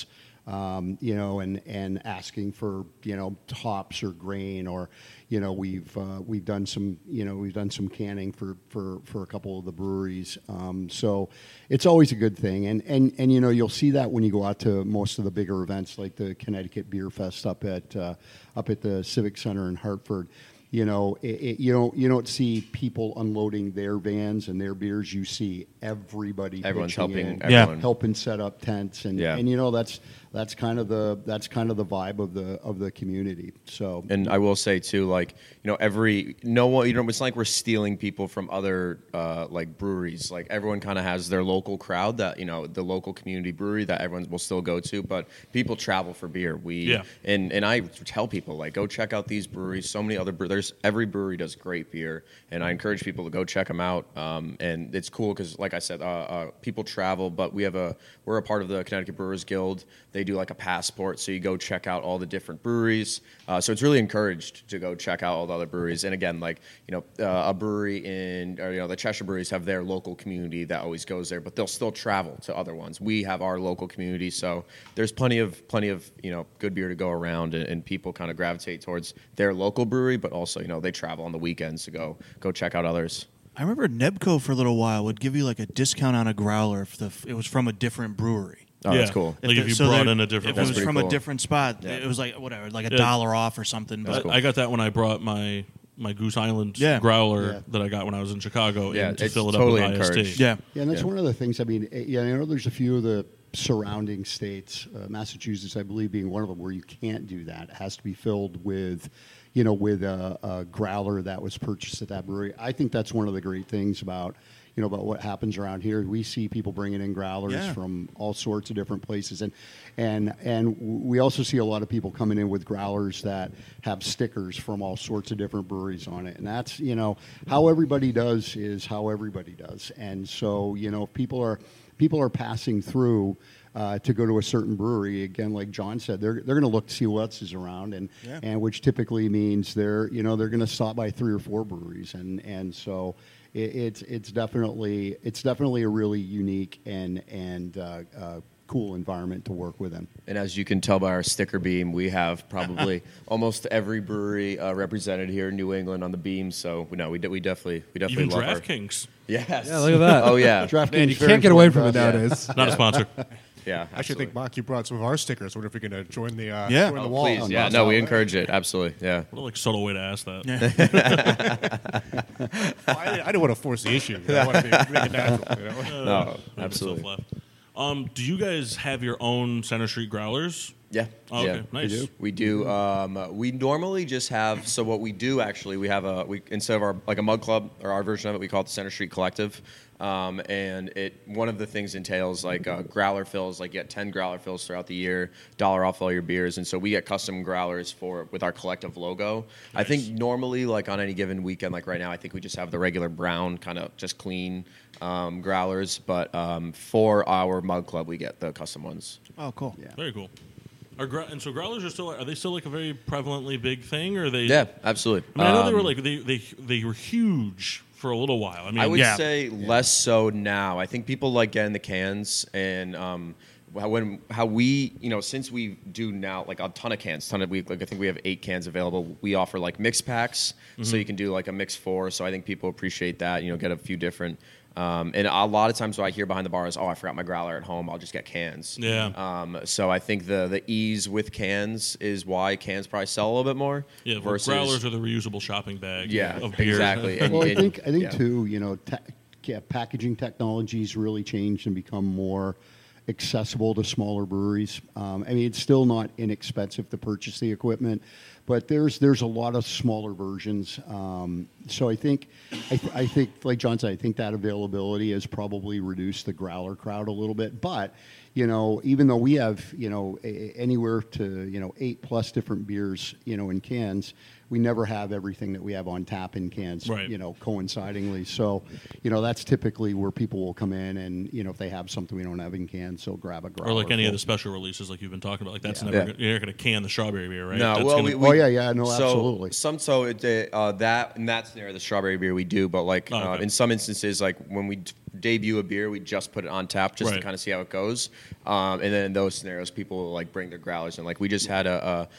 Speaker 6: And asking for hops or grain, or we've done some canning for a couple of the breweries. So it's always a good thing, and you'll see that when you go out to most of the bigger events like the Connecticut Beer Fest up at the Civic Center in Hartford. You don't see people unloading their vans and their beers. You see everybody.
Speaker 4: Everyone's
Speaker 6: pitching
Speaker 4: helping
Speaker 6: in,
Speaker 4: everyone.
Speaker 6: helping set up tents, and that's kind of the vibe of the community. So,
Speaker 4: And I will say too, like it's not like we're stealing people from other like breweries. Like everyone kind of has their local crowd that the local community brewery that everyone will still go to. But people travel for beer. And I tell people like go check out these breweries. So many other every brewery does great beer, and I encourage people to go check them out. And it's cool because like I said, people travel, but we're a part of the Connecticut Brewers Guild. They do like a passport, so you go check out all the different breweries. So it's really encouraged to go check out all the other breweries. And again, like a brewery the Cheshire breweries have their local community that always goes there, but they'll still travel to other ones. We have our local community, so there's plenty of good beer to go around, and people kind of gravitate towards their local brewery, but also they travel on the weekends to go check out others.
Speaker 3: I remember Nebco for a little while would give you like a discount on a growler if it was from a different brewery.
Speaker 4: Oh, that's cool.
Speaker 2: Like if you
Speaker 3: So
Speaker 2: brought
Speaker 3: they-
Speaker 2: in a different
Speaker 3: if it was
Speaker 4: pretty
Speaker 3: from a
Speaker 4: cool.
Speaker 3: different spot,
Speaker 4: Yeah.
Speaker 3: it was like whatever, like
Speaker 2: Yeah.
Speaker 3: $1 off or something.
Speaker 4: That's
Speaker 3: But
Speaker 4: cool.
Speaker 2: I got that when I brought my Goose Island
Speaker 3: Yeah.
Speaker 2: growler
Speaker 6: Yeah.
Speaker 2: that I got when I was in Chicago
Speaker 4: Yeah,
Speaker 2: to
Speaker 4: it's
Speaker 2: fill it
Speaker 4: totally
Speaker 2: up with
Speaker 4: encouraged.
Speaker 2: IST.
Speaker 3: yeah,
Speaker 6: Yeah, and that's
Speaker 4: Yeah.
Speaker 6: one of the things. I mean, I know there's a few of the surrounding states, Massachusetts, I believe, being one of them, where you can't do that. It has to be filled with, with a growler that was purchased at that brewery. I think that's one of the great things about, about what happens around here. We see people bringing in growlers
Speaker 3: Yeah.
Speaker 6: from all sorts of different places, and we also see a lot of people coming in with growlers that have stickers from all sorts of different breweries on it, and that's how everybody does is how everybody does, and so if people are passing through. To go to a certain brewery, again, like John said, they're going to look to see what else is around, and which typically means they're going to stop by 3 or 4 breweries, and so it's definitely a really unique and cool environment to work within.
Speaker 4: And as you can tell by our sticker beam, we have probably almost every brewery represented here in New England on the beam. So we definitely
Speaker 2: Even
Speaker 4: love our.
Speaker 2: DraftKings.
Speaker 4: Yes.
Speaker 5: Yeah, look at that.
Speaker 4: Oh yeah.
Speaker 6: DraftKings
Speaker 5: Man, you
Speaker 6: very
Speaker 5: can't get away from
Speaker 6: important
Speaker 5: it
Speaker 6: to us.
Speaker 5: nowadays.
Speaker 2: Not a sponsor.
Speaker 4: Yeah.
Speaker 1: I actually think, Mark, you brought some of our stickers. What if we can join the
Speaker 3: Yeah.
Speaker 1: join the
Speaker 4: Oh,
Speaker 1: wall?
Speaker 4: please. Yeah. No, we encourage it. Absolutely. Yeah.
Speaker 2: What a subtle way to ask that.
Speaker 1: Well, I didn't want to force the issue. I want to make it natural.
Speaker 4: No.
Speaker 2: Maybe
Speaker 4: Absolutely.
Speaker 2: stuff left. Do you guys have your own Center Street growlers?
Speaker 4: Yeah.
Speaker 2: Oh,
Speaker 4: yeah.
Speaker 2: okay, nice.
Speaker 4: We do. We normally just have. So what we do actually, we have instead of our like a mug club or our version of it, we call it the Center Street Collective. And one of the things entails like growler fills, like you get 10 growler fills throughout the year, $1 off all your beers, and so we get custom growlers with our collective logo. I think normally like on any given weekend, like right now, I think we just have the regular brown kind of just clean growlers, but for our mug club, we get the custom ones.
Speaker 3: Oh, cool.
Speaker 6: Yeah.
Speaker 2: Very cool. And so growlers are they still like a very prevalently big thing, or are they?
Speaker 4: Yeah, absolutely.
Speaker 2: I mean, I know they were like they were huge for a little while. I mean,
Speaker 4: I would
Speaker 2: yeah.
Speaker 4: say less so now. I think people like getting the cans, and how we since we do now like a ton of cans, I think we have 8 cans available. We offer like mix packs, so you can do like a mix 4. So I think people appreciate that. Get a few different. And a lot of times what I hear behind the bar is, I forgot my growler at home. I'll just get cans.
Speaker 2: Yeah.
Speaker 4: So I think the ease with cans is why cans probably sell a little bit more.
Speaker 2: Yeah.
Speaker 4: Versus,
Speaker 2: Growlers are the reusable shopping bag.
Speaker 4: yeah,
Speaker 2: Of beer.
Speaker 4: exactly. And,
Speaker 6: Well, I
Speaker 4: and-
Speaker 6: think
Speaker 4: yeah.
Speaker 6: too, packaging technology's really changed and become more accessible to smaller breweries. I mean, it's still not inexpensive to purchase the equipment, but there's a lot of smaller versions. So I think like John said, I think that availability has probably reduced the growler crowd a little bit. But even though we have anywhere to 8+ different beers in cans, we never have everything that we have on tap in cans,
Speaker 2: Right.
Speaker 6: coincidingly. So, that's typically where people will come in and, if they have something we don't have in cans, they'll grab a growler.
Speaker 2: Or like any of
Speaker 6: full.
Speaker 2: the special releases, like you've been talking about. Like that's
Speaker 6: Yeah.
Speaker 2: never
Speaker 4: Yeah.
Speaker 2: you're not going to can the strawberry beer, right?
Speaker 4: No,
Speaker 2: That's
Speaker 4: well,
Speaker 2: gonna-
Speaker 6: Oh, yeah, no,
Speaker 4: so,
Speaker 6: absolutely.
Speaker 4: That in that scenario, the strawberry beer we do, but like
Speaker 2: Oh, okay.
Speaker 4: in some instances, like when we debut a beer, we just put it on tap just to
Speaker 2: Right.
Speaker 4: kind of see how it goes. And then in those scenarios, people will like bring their growlers, and like we just had a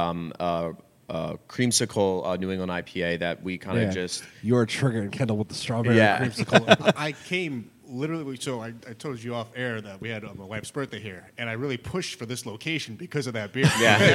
Speaker 4: creamsicle New England IPA that we kind of just
Speaker 5: You're triggering Kendall with the strawberry
Speaker 4: Yeah.
Speaker 5: creamsicle.
Speaker 1: I came literally, so I told you off air that we had my wife's birthday here, and I really pushed for this location because of that beer.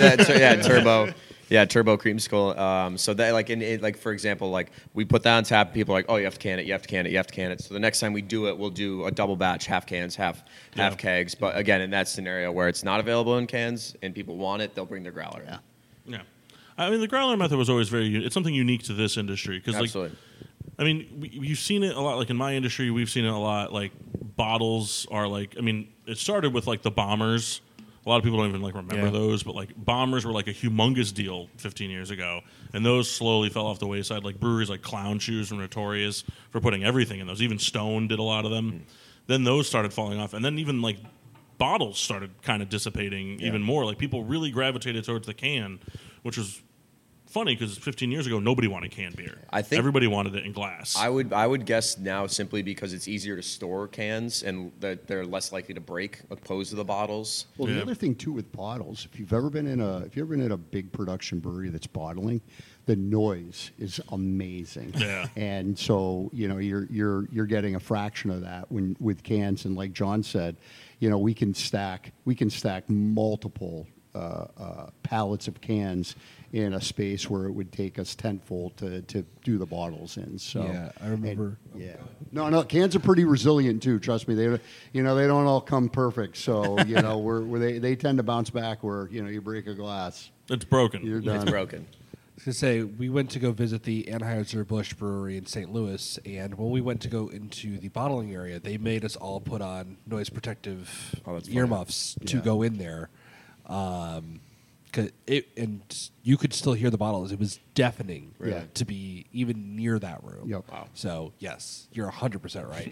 Speaker 4: turbo creamsicle. So that like for example, like we put that on tap, people are like, oh, you have to can it, you have to can it, you have to can it. So the next time we do it, we'll do a double batch, half cans, half kegs. But again, in that scenario where it's not available in cans and people want it, they'll bring their growler.
Speaker 6: Yeah.
Speaker 2: Yeah. I mean, the growler method was always it's something unique to this industry because, like,
Speaker 4: Absolutely.
Speaker 2: I mean, you've seen it a lot. Like in my industry, we've seen it a lot. Like bottles are like, I mean, it started with like the bombers. A lot of people don't even like remember those, but like bombers were like a humongous deal 15 years ago, and those slowly fell off the wayside. Like breweries like Clown Shoes were notorious for putting everything in those. Even Stone did a lot of them. Then those started falling off, and then even like bottles started kind of dissipating even more. Like people really gravitated towards the can, which was funny because 15 years ago nobody wanted canned beer.
Speaker 4: I think
Speaker 2: everybody wanted it in glass.
Speaker 4: I would guess now simply because it's easier to store cans and that they're less likely to break opposed to the bottles.
Speaker 6: Well,
Speaker 2: Yeah.
Speaker 6: the other thing too with bottles, if you've ever been in a big production brewery that's bottling, the noise is amazing.
Speaker 2: Yeah.
Speaker 6: And so you're getting a fraction of that with cans, and like John said, we can stack multiple pallets of cans in a space where it would take us tenfold to do the bottles in. So
Speaker 5: Yeah, I remember.
Speaker 6: No, cans are pretty resilient too. Trust me, they don't all come perfect. So they tend to bounce back where you break a glass,
Speaker 2: it's broken.
Speaker 6: you're done.
Speaker 4: It's broken.
Speaker 5: was gonna say we went to go visit the Anheuser-Busch Brewery in St. Louis, and when we went to go into the bottling area, they made us all put on noise protective
Speaker 4: that's funny.
Speaker 5: earmuffs to go in there. 'Cause and you could still hear the bottles. It was deafening
Speaker 6: Yeah.
Speaker 5: to be even near that room.
Speaker 6: Yep.
Speaker 4: Wow.
Speaker 5: So yes, you're 100% right.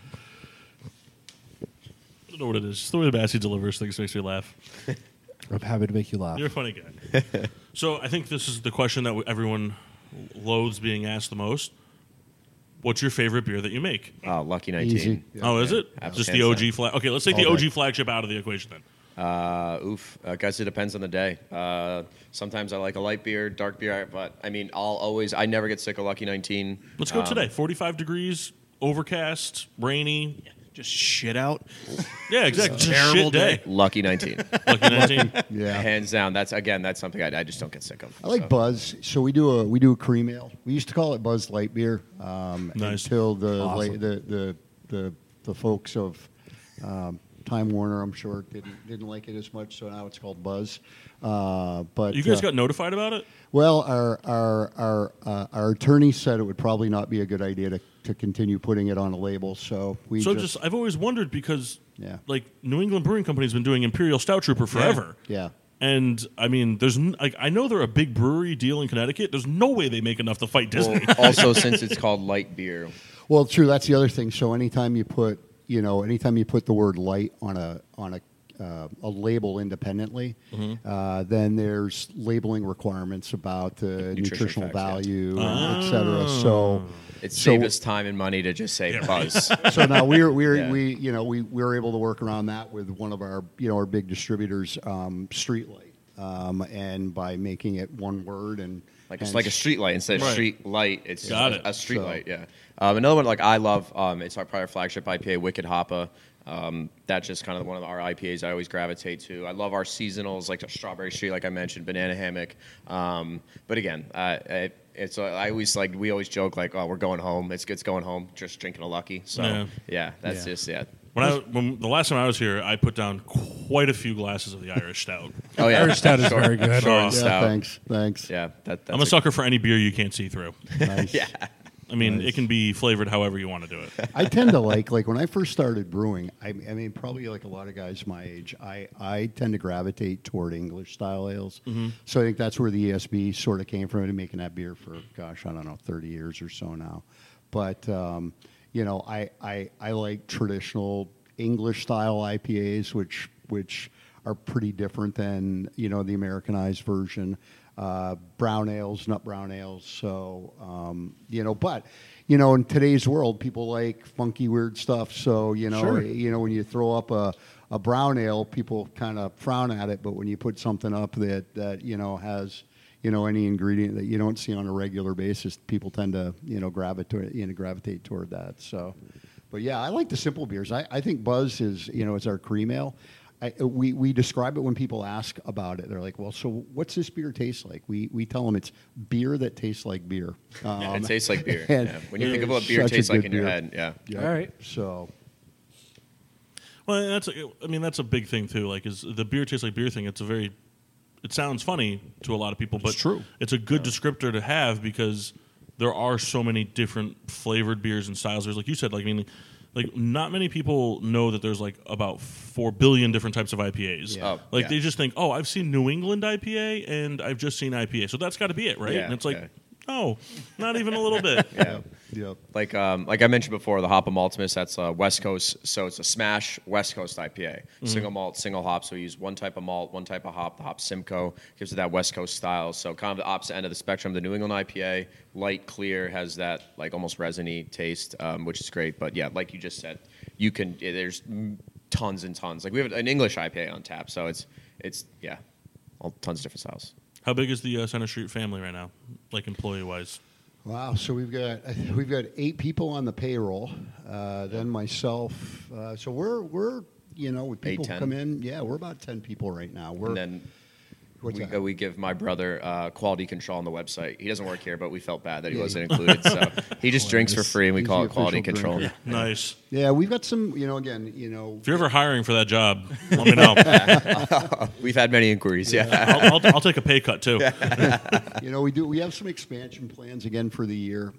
Speaker 2: I don't know what it is. Just the way Bassy delivers things makes me laugh.
Speaker 5: I'm happy to make you laugh.
Speaker 2: You're a funny guy. So I think this is the question that everyone loathes being asked the most. What's your favorite beer that you make?
Speaker 4: Lucky 19.
Speaker 6: Easy. Yeah.
Speaker 2: Oh, is it?
Speaker 4: Hands
Speaker 2: Just the
Speaker 4: down.
Speaker 2: OG flag? Okay, let's take the
Speaker 6: All
Speaker 2: OG
Speaker 6: day.
Speaker 2: flagship out of the equation then.
Speaker 4: I guess it depends on the day. Sometimes I like a light beer, dark beer, but I mean, I never get sick of Lucky 19.
Speaker 2: Let's go today. 45 degrees, overcast, rainy.
Speaker 3: Just shit out.
Speaker 2: Yeah, exactly. Just
Speaker 3: terrible
Speaker 2: shit day.
Speaker 4: Lucky 19.
Speaker 2: Lucky 19.
Speaker 6: Yeah.
Speaker 4: Hands down. That's something I just don't get sick of.
Speaker 6: I like
Speaker 4: So.
Speaker 6: Buzz. So we do a cream ale. We used to call it Buzz Light Beer
Speaker 2: Nice.
Speaker 6: until the
Speaker 5: Awesome.
Speaker 6: the folks of Time Warner, I'm sure, didn't like it as much. So now it's called Buzz. But
Speaker 2: You guys got notified about it?
Speaker 6: well, our attorney said it would probably not be a good idea to continue putting it on a label. So we
Speaker 2: I've always wondered because,
Speaker 6: Yeah.
Speaker 2: like, New England Brewing Company's been doing Imperial Stout Trooper forever.
Speaker 6: yeah.
Speaker 2: And I mean, I know they're a big brewery deal in Connecticut. There's no way they make enough to fight Disney.
Speaker 4: Well, also, since it's called light beer,
Speaker 6: Well, true. That's the other thing. So anytime you put the word light on a label independently, then there's labeling requirements about the
Speaker 4: Nutrition
Speaker 6: nutritional
Speaker 4: facts, yeah.
Speaker 6: value, et cetera. So
Speaker 4: it
Speaker 6: So-
Speaker 4: saved us time and money to just say Buzz.
Speaker 6: so now we
Speaker 4: Yeah.
Speaker 6: were able to work around that with one of our our big distributors, Streetlight, and by making it one word and
Speaker 4: It's like a street light instead of
Speaker 2: Right.
Speaker 4: street light. It's
Speaker 2: Got
Speaker 4: a
Speaker 2: it.
Speaker 4: street
Speaker 6: So-
Speaker 4: light. Yeah. Another one like I love. It's our prior flagship IPA, Wicked Hoppa. That's just kind of one of our IPAs I always gravitate to. I love our seasonals like the Strawberry Street, like I mentioned, Banana Hammock. But again, we always joke like, oh, we're going home. It's going home. Just drinking a Lucky. So
Speaker 2: Yeah.
Speaker 4: that's just
Speaker 2: When the last time I was here, I put down quite a few glasses of the Irish Stout.
Speaker 4: Oh yeah,
Speaker 5: Irish Stout is
Speaker 4: Short-
Speaker 5: very good.
Speaker 4: short and
Speaker 6: yeah,
Speaker 4: stout.
Speaker 6: thanks.
Speaker 4: Yeah, that's
Speaker 2: I'm a sucker for any beer you can't see through.
Speaker 6: Nice.
Speaker 4: Yeah.
Speaker 2: I mean, it can be flavored however you want to do it.
Speaker 6: I tend to like when I first started brewing. I mean, probably like a lot of guys my age. I tend to gravitate toward English style ales. So I think that's where the ESB sort of came from. I've been making that beer for I don't know, 30 years or so now. But I like traditional English style IPAs, which are pretty different than the Americanized version. Brown ales, nut brown ales. So, but, in today's world, people like funky, weird stuff. So,
Speaker 5: Sure.
Speaker 6: when you throw up a brown ale, people kind of frown at it. But when you put something up that has, any ingredient that you don't see on a regular basis, people tend to, gravitate toward that. So, but yeah, I like the simple beers. I think Buzz is, it's our cream ale. We describe it when people ask about it. They're like, well, so what's this beer taste like? We tell them it's beer that tastes like beer.
Speaker 4: It tastes like beer.
Speaker 6: and
Speaker 4: Yeah. When you think of what
Speaker 6: it's
Speaker 4: beer
Speaker 6: such a
Speaker 4: tastes like
Speaker 6: good
Speaker 4: in your
Speaker 6: beer.
Speaker 4: head, yeah.
Speaker 6: Yep.
Speaker 5: All right.
Speaker 6: So,
Speaker 2: Well, that's a big thing too. Like, is the beer tastes like beer thing? It sounds funny to a lot of people, but
Speaker 3: It's true.
Speaker 2: It's a good descriptor to have because there are so many different flavored beers and styles. There's, like you said, like not many people know that there's like about 4 billion different types of IPAs.
Speaker 6: Yeah.
Speaker 4: Oh,
Speaker 2: Like
Speaker 4: yeah.
Speaker 2: they just think, oh, I've seen New England IPA and I've just seen IPA, so that's got to be it, right?
Speaker 4: Yeah,
Speaker 2: and it's like,
Speaker 4: yeah.
Speaker 2: no, not even a little bit.
Speaker 4: Yeah.
Speaker 6: yep.
Speaker 4: Like I mentioned before, the Hoppa Maltimus, that's West Coast, so it's a smash West Coast IPA. Single malt, single hop, so we use one type of malt, one type of hop. The hop Simcoe gives it that West Coast style. So kind of the opposite end of the spectrum. The New England IPA, light, clear, has that like almost resiny taste, which is great. But yeah, like you just said, there's tons and tons. Like we have an English IPA on tap, so it's all tons of different styles.
Speaker 2: How big is the Center Street family right now, like employee wise?
Speaker 6: Wow. So we've got 8 people on the payroll. Then myself. So we're with people
Speaker 4: 8, 10.
Speaker 6: come in. Yeah, we're about 10 people right now.
Speaker 4: And then We give my brother quality control on the website. He doesn't work here, but we felt bad that he wasn't included. So he just drinks for free, and we
Speaker 6: He's
Speaker 4: call
Speaker 6: the
Speaker 4: it quality
Speaker 6: official
Speaker 4: control.
Speaker 6: drinker.
Speaker 2: Nice.
Speaker 6: Yeah, we've got some,
Speaker 2: If you're ever hiring for that job, let me know.
Speaker 4: We've had many inquiries. Yeah.
Speaker 2: I'll take a pay cut too.
Speaker 6: we have some expansion plans again for the year.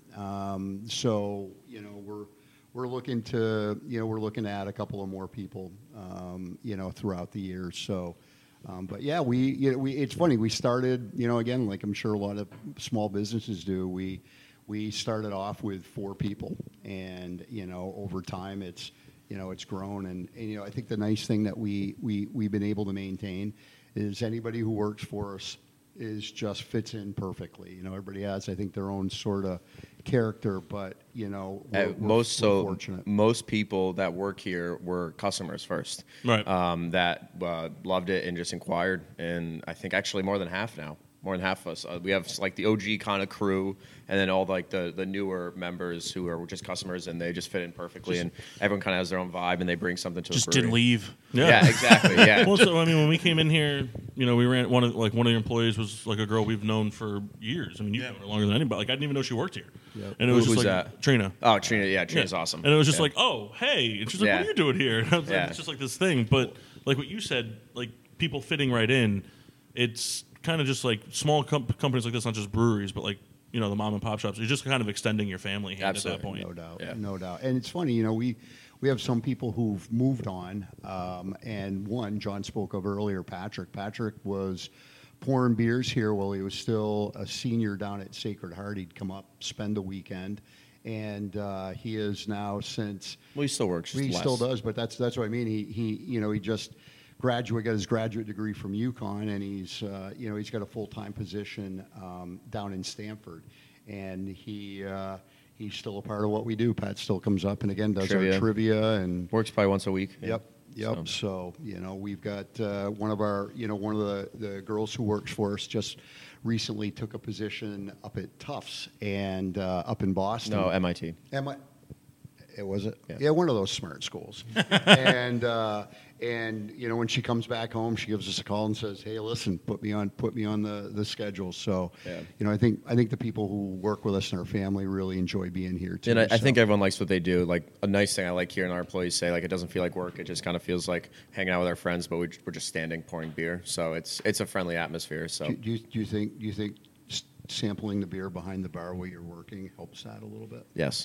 Speaker 6: So we're looking to add a couple of more people, throughout the year. So, but yeah, it's funny. We started, again, like I'm sure a lot of small businesses do. We started off with 4 people, and over time it's grown. And I think the nice thing that we've been able to maintain is anybody who works for us just fits in perfectly. Everybody has, I think, their own sort of character, but we're fortunate.
Speaker 4: Most people that work here were customers first,
Speaker 2: Right?
Speaker 4: That loved it and just inquired, and I think actually more than half now. More than half of us. We have like the OG kind of crew, and then all like the newer members who are just customers, and they just fit in perfectly. And everyone kind of has their own vibe, and they bring something to
Speaker 3: Just
Speaker 4: the brewery.
Speaker 3: didn't leave.
Speaker 4: Yeah, exactly. Yeah.
Speaker 2: Well, so I mean, when we came in here, we ran one of the employees was like a girl we've known for years. I mean, you've known her longer than anybody. Like I didn't even know she worked here.
Speaker 6: Yep.
Speaker 2: And it was
Speaker 4: Who's
Speaker 2: just like
Speaker 4: that?
Speaker 2: Trina.
Speaker 4: Oh, Trina. Yeah, Trina's awesome.
Speaker 2: And it was just
Speaker 4: Yeah.
Speaker 2: like, oh, hey. And she's like,
Speaker 4: Yeah.
Speaker 2: what are you doing here? And I was like,
Speaker 4: Yeah.
Speaker 2: it's just like this thing. But like what you said, like people fitting right in, it's kind of just like small companies like this, not just breweries, but like, the mom and pop shops. You're just kind of extending your family hand at that point.
Speaker 6: No doubt,
Speaker 4: Yeah.
Speaker 6: no doubt. And it's funny, we have some people who've moved on, and one John spoke of earlier, Patrick. Patrick was pouring beers here while he was still a senior down at Sacred Heart. He'd come up, spend the weekend, and he is now since.
Speaker 4: Well, he still works.
Speaker 6: He
Speaker 4: less.
Speaker 6: still does, but that's what I mean. He just got his graduate degree from UConn, and he's got a full-time position down in Stanford, and he's still a part of what we do. Pat still comes up and again does our trivia and
Speaker 4: Works probably once a week. Yeah.
Speaker 6: Yep. So we've got one of the girls who works for us just recently took a position up at Tufts and up in Boston.
Speaker 4: No, MIT.
Speaker 6: It was it?
Speaker 4: Yeah.
Speaker 6: Yeah, one of those smart schools. and when she comes back home, she gives us a call and says, "Hey, listen, put me on the schedule." So,
Speaker 4: Yeah.
Speaker 6: I think the people who work with us and our family really enjoy being here too.
Speaker 4: And I think everyone likes what they do. Like a nice thing I like hearing our employees say, like it doesn't feel like work. It just kind of feels like hanging out with our friends, but we're just standing pouring beer. So it's a friendly atmosphere. So
Speaker 6: Do you think sampling the beer behind the bar while you're working helps that a little bit?
Speaker 4: yes,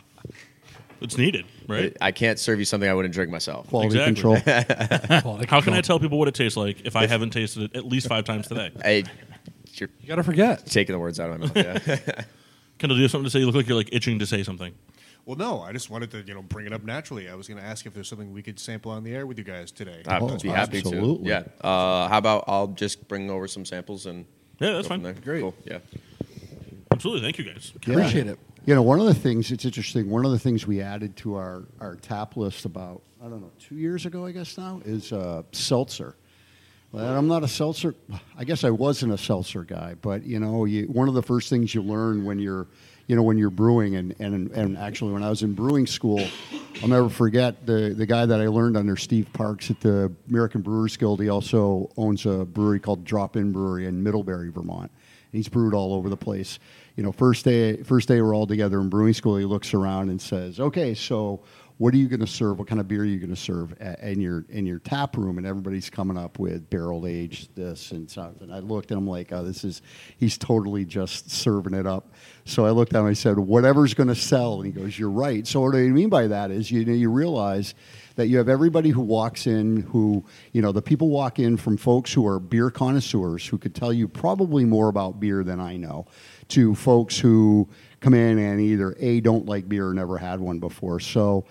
Speaker 2: It's needed, right?
Speaker 4: I can't serve you something I wouldn't drink myself.
Speaker 6: Quality
Speaker 2: Exactly.
Speaker 6: control.
Speaker 2: How can I tell people what it tastes like if I haven't tasted it at least 5 times today?
Speaker 4: You're
Speaker 5: You gotta forget.
Speaker 4: taking the words out of my mouth. Yeah.
Speaker 2: Kendall, do you have something to say? You look like you're like itching to say something.
Speaker 1: Well, no, I just wanted to bring it up naturally. I was going to ask if there's something we could sample on the air with you guys today.
Speaker 4: I'd be happy
Speaker 6: absolutely.
Speaker 4: to. Yeah. How about I'll just bring over some samples and
Speaker 2: Yeah, that's
Speaker 4: go from
Speaker 2: fine.
Speaker 4: there.
Speaker 5: Great.
Speaker 4: Cool. Yeah.
Speaker 2: Absolutely. Thank you, guys.
Speaker 5: Appreciate it.
Speaker 6: One of the things, it's interesting, one of the things we added to our tap list about, 2 years ago, I guess now, is seltzer. Well, I'm not a seltzer, I guess I wasn't a seltzer guy, but, one of the first things you learn when you're brewing, and actually when I was in brewing school, I'll never forget the guy that I learned under, Steve Parks at the American Brewers Guild. He also owns a brewery called Drop-In Brewery in Middlebury, Vermont. He's brewed all over the place. First day we're all together in brewing school, he looks around and says, "Okay, so what are you going to serve? What kind of beer are you going to serve in your tap room?" And everybody's coming up with barrel aged this and something. I looked and I'm like, "Oh, he's totally just serving it up." So I looked at him and I said, "Whatever's going to sell." And he goes, "You're right." So what I mean by that is, you realize that you have everybody who walks in who, the people walk in from folks who are beer connoisseurs who could tell you probably more about beer than I know, to folks who come in and either don't like beer or never had one before. So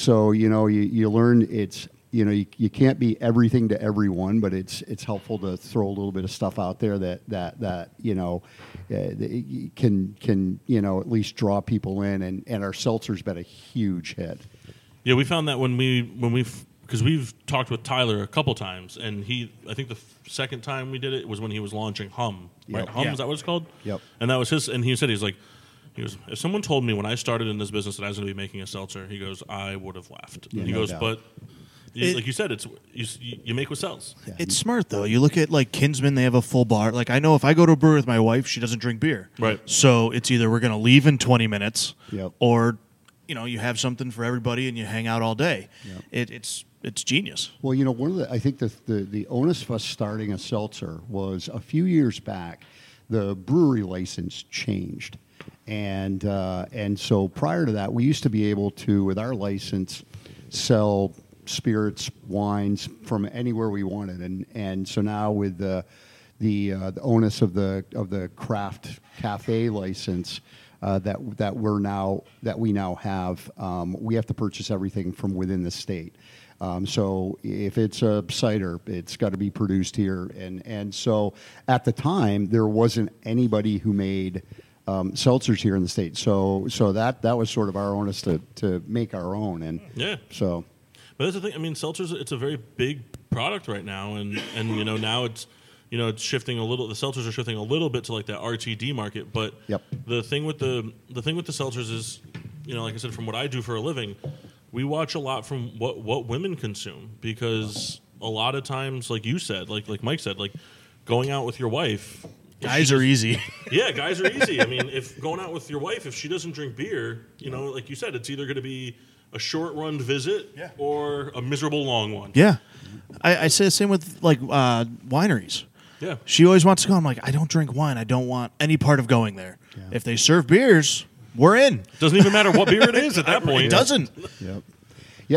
Speaker 6: you learn it's, you can't be everything to everyone, but it's helpful to throw a little bit of stuff out there that can at least draw people in, and our seltzer's been a huge hit.
Speaker 2: Yeah, we found that when because we've talked with Tyler a couple times, and I think the second time we did it was when he was launching Hum. Right?
Speaker 6: Yep.
Speaker 2: Hum,
Speaker 3: Yeah.
Speaker 2: is that what it's called?
Speaker 6: Yep.
Speaker 2: And that was his, and he said, if someone told me when I started in this business that I was going to be making a seltzer, he goes, I would have laughed.
Speaker 6: Yeah,
Speaker 2: And he
Speaker 6: no
Speaker 2: goes,
Speaker 6: doubt.
Speaker 2: but Like you said, you make what sells.
Speaker 3: It's smart though. You look at like Kinsman; they have a full bar. Like I know if I go to a brewery with my wife, she doesn't drink beer.
Speaker 2: Right.
Speaker 3: So it's either we're going to leave in 20 minutes,
Speaker 6: Yep.
Speaker 3: or you have something for everybody and you hang out all day.
Speaker 6: Yep.
Speaker 3: It's genius.
Speaker 6: Well, I think the onus of us starting a seltzer was a few years back. The brewery license changed, and so prior to that, we used to be able to, with our license, sell spirits, wines from anywhere we wanted, and so now with the onus of the craft cafe license that we now have, we have to purchase everything from within the state. So if it's a cider, it's got to be produced here, and so at the time there wasn't anybody who made seltzers here in the state. So that was sort of our onus to make our own, and so.
Speaker 2: But that's the thing. I mean, seltzers, it's a very big product right now, and now it's shifting a little. The seltzers are shifting a little bit to like the RTD market. But the thing with the seltzers is, like I said, from what I do for a living, we watch a lot from what women consume, because a lot of times, like you said, like Mike said, like going out with your wife.
Speaker 3: Guys are easy.
Speaker 2: Yeah, guys are easy. I mean, if going out with your wife, if she doesn't drink beer, like you said, it's either going to be a short-run visit or a miserable long one.
Speaker 3: Yeah. I say the same with like wineries.
Speaker 2: Yeah.
Speaker 3: She always wants to go. I'm like, I don't drink wine. I don't want any part of going there. Yeah. If they serve beers, we're in.
Speaker 2: Doesn't even matter what beer it is at that point.
Speaker 3: It doesn't.
Speaker 6: Yep. Yeah,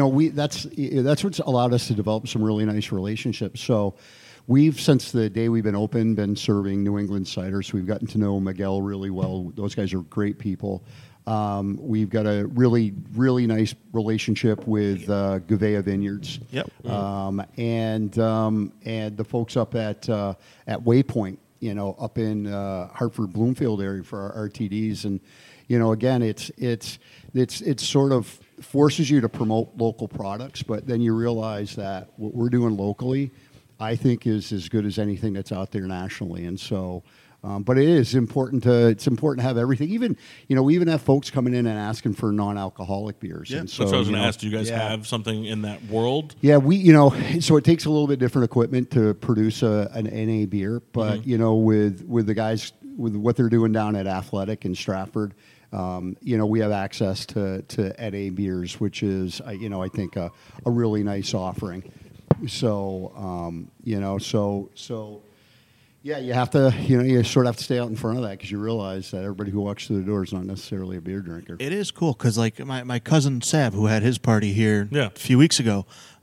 Speaker 6: that's what's allowed us to develop some really nice relationships. So we've, since the day we've been open, been serving New England cider. So we've gotten to know Miguel really well. Those guys are great people. We've got a really, really nice relationship with Gouveia Vineyards.
Speaker 3: Yep.
Speaker 6: And the folks up at Waypoint, up in Hartford Bloomfield area for our RTDs, and again, it's sort of forces you to promote local products, but then you realize that what we're doing locally, I think, is as good as anything that's out there nationally, and so. But it is important to have everything. Even we even have folks coming in and asking for non-alcoholic beers.
Speaker 2: Yeah,
Speaker 6: and so,
Speaker 2: that's what I was going to ask. Do you guys have something in that world?
Speaker 6: Yeah, so it takes a little bit different equipment to produce an NA beer, but with the guys with what they're doing down at Athletic in Stratford, we have access to NA beers, which is I think a really nice offering. So so. Yeah, you have to, you sort of have to stay out in front of that, because you realize that everybody who walks through the door is not necessarily a beer drinker.
Speaker 3: It is cool because, like, my cousin Sav, who had his party here a few weeks ago,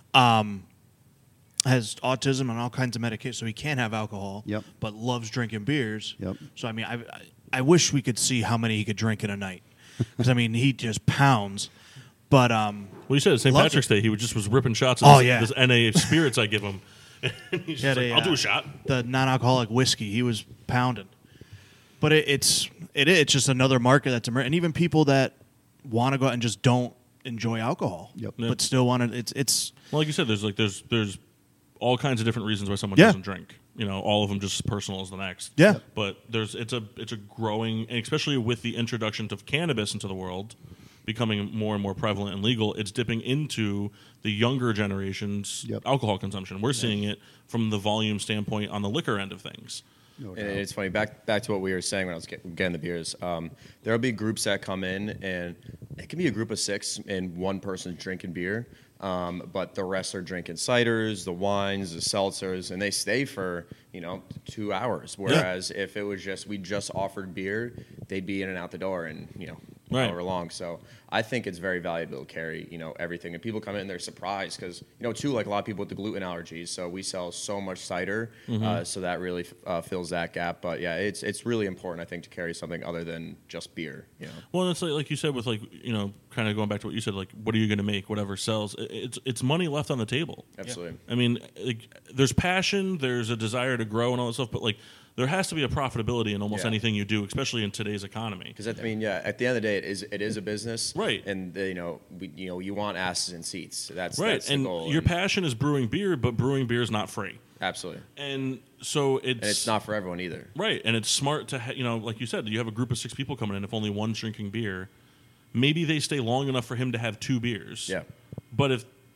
Speaker 3: has autism and all kinds of medication, so he can't have alcohol, but loves drinking beers.
Speaker 6: Yep.
Speaker 3: So, I mean, I wish we could see how many he could drink in a night, because, I mean, he just pounds. But
Speaker 2: well, you said at St. Patrick's Day, he was ripping shots of this NA spirits I give him. He's just like, I'll do a shot.
Speaker 3: The non-alcoholic whiskey, he was pounding. But it's just another market that's emerging. And even people that want to go out and just don't enjoy alcohol, but still want to. It's
Speaker 2: well, like you said, there's all kinds of different reasons why someone doesn't drink. All of them just as personal as the next.
Speaker 3: Yeah.
Speaker 2: But it's a growing, and especially with the introduction of cannabis into the world, becoming more and more prevalent and legal, it's dipping into the younger generation's alcohol consumption. We're seeing it from the volume standpoint on the liquor end of things.
Speaker 4: And it's funny, back to what we were saying when I was getting the beers. There'll be groups that come in, and it can be a group of 6, and one person's drinking beer, but the rest are drinking ciders, the wines, the seltzers, and they stay for 2 hours. Whereas if it was we just offered beer, they'd be in and out the door in however long. So I think it's very valuable to carry everything, and people come in and they're surprised because too, like a lot of people with the gluten allergies. So we sell so much cider, so that really fills that gap. But yeah, it's really important, I think, to carry something other than just beer.
Speaker 2: Well, it's like you said with kind of going back to what you said, like what are you going to make, whatever sells. It's money left on the table.
Speaker 4: Absolutely.
Speaker 2: I mean, there's passion, there's a desire to grow and all that stuff, but there has to be a profitability in almost anything you do, especially in today's economy.
Speaker 4: Because at the end of the day, it is a business,
Speaker 2: right?
Speaker 4: And you want asses in seats. That's
Speaker 2: right.
Speaker 4: The goal.
Speaker 2: Your passion is brewing beer, but brewing beer is not free.
Speaker 4: Absolutely.
Speaker 2: And so
Speaker 4: it's not for everyone either.
Speaker 2: Right. And it's smart to like you said, you have a group of 6 people coming in. If only one's drinking beer, maybe they stay long enough for him to have 2 beers.
Speaker 4: Yeah.
Speaker 2: But if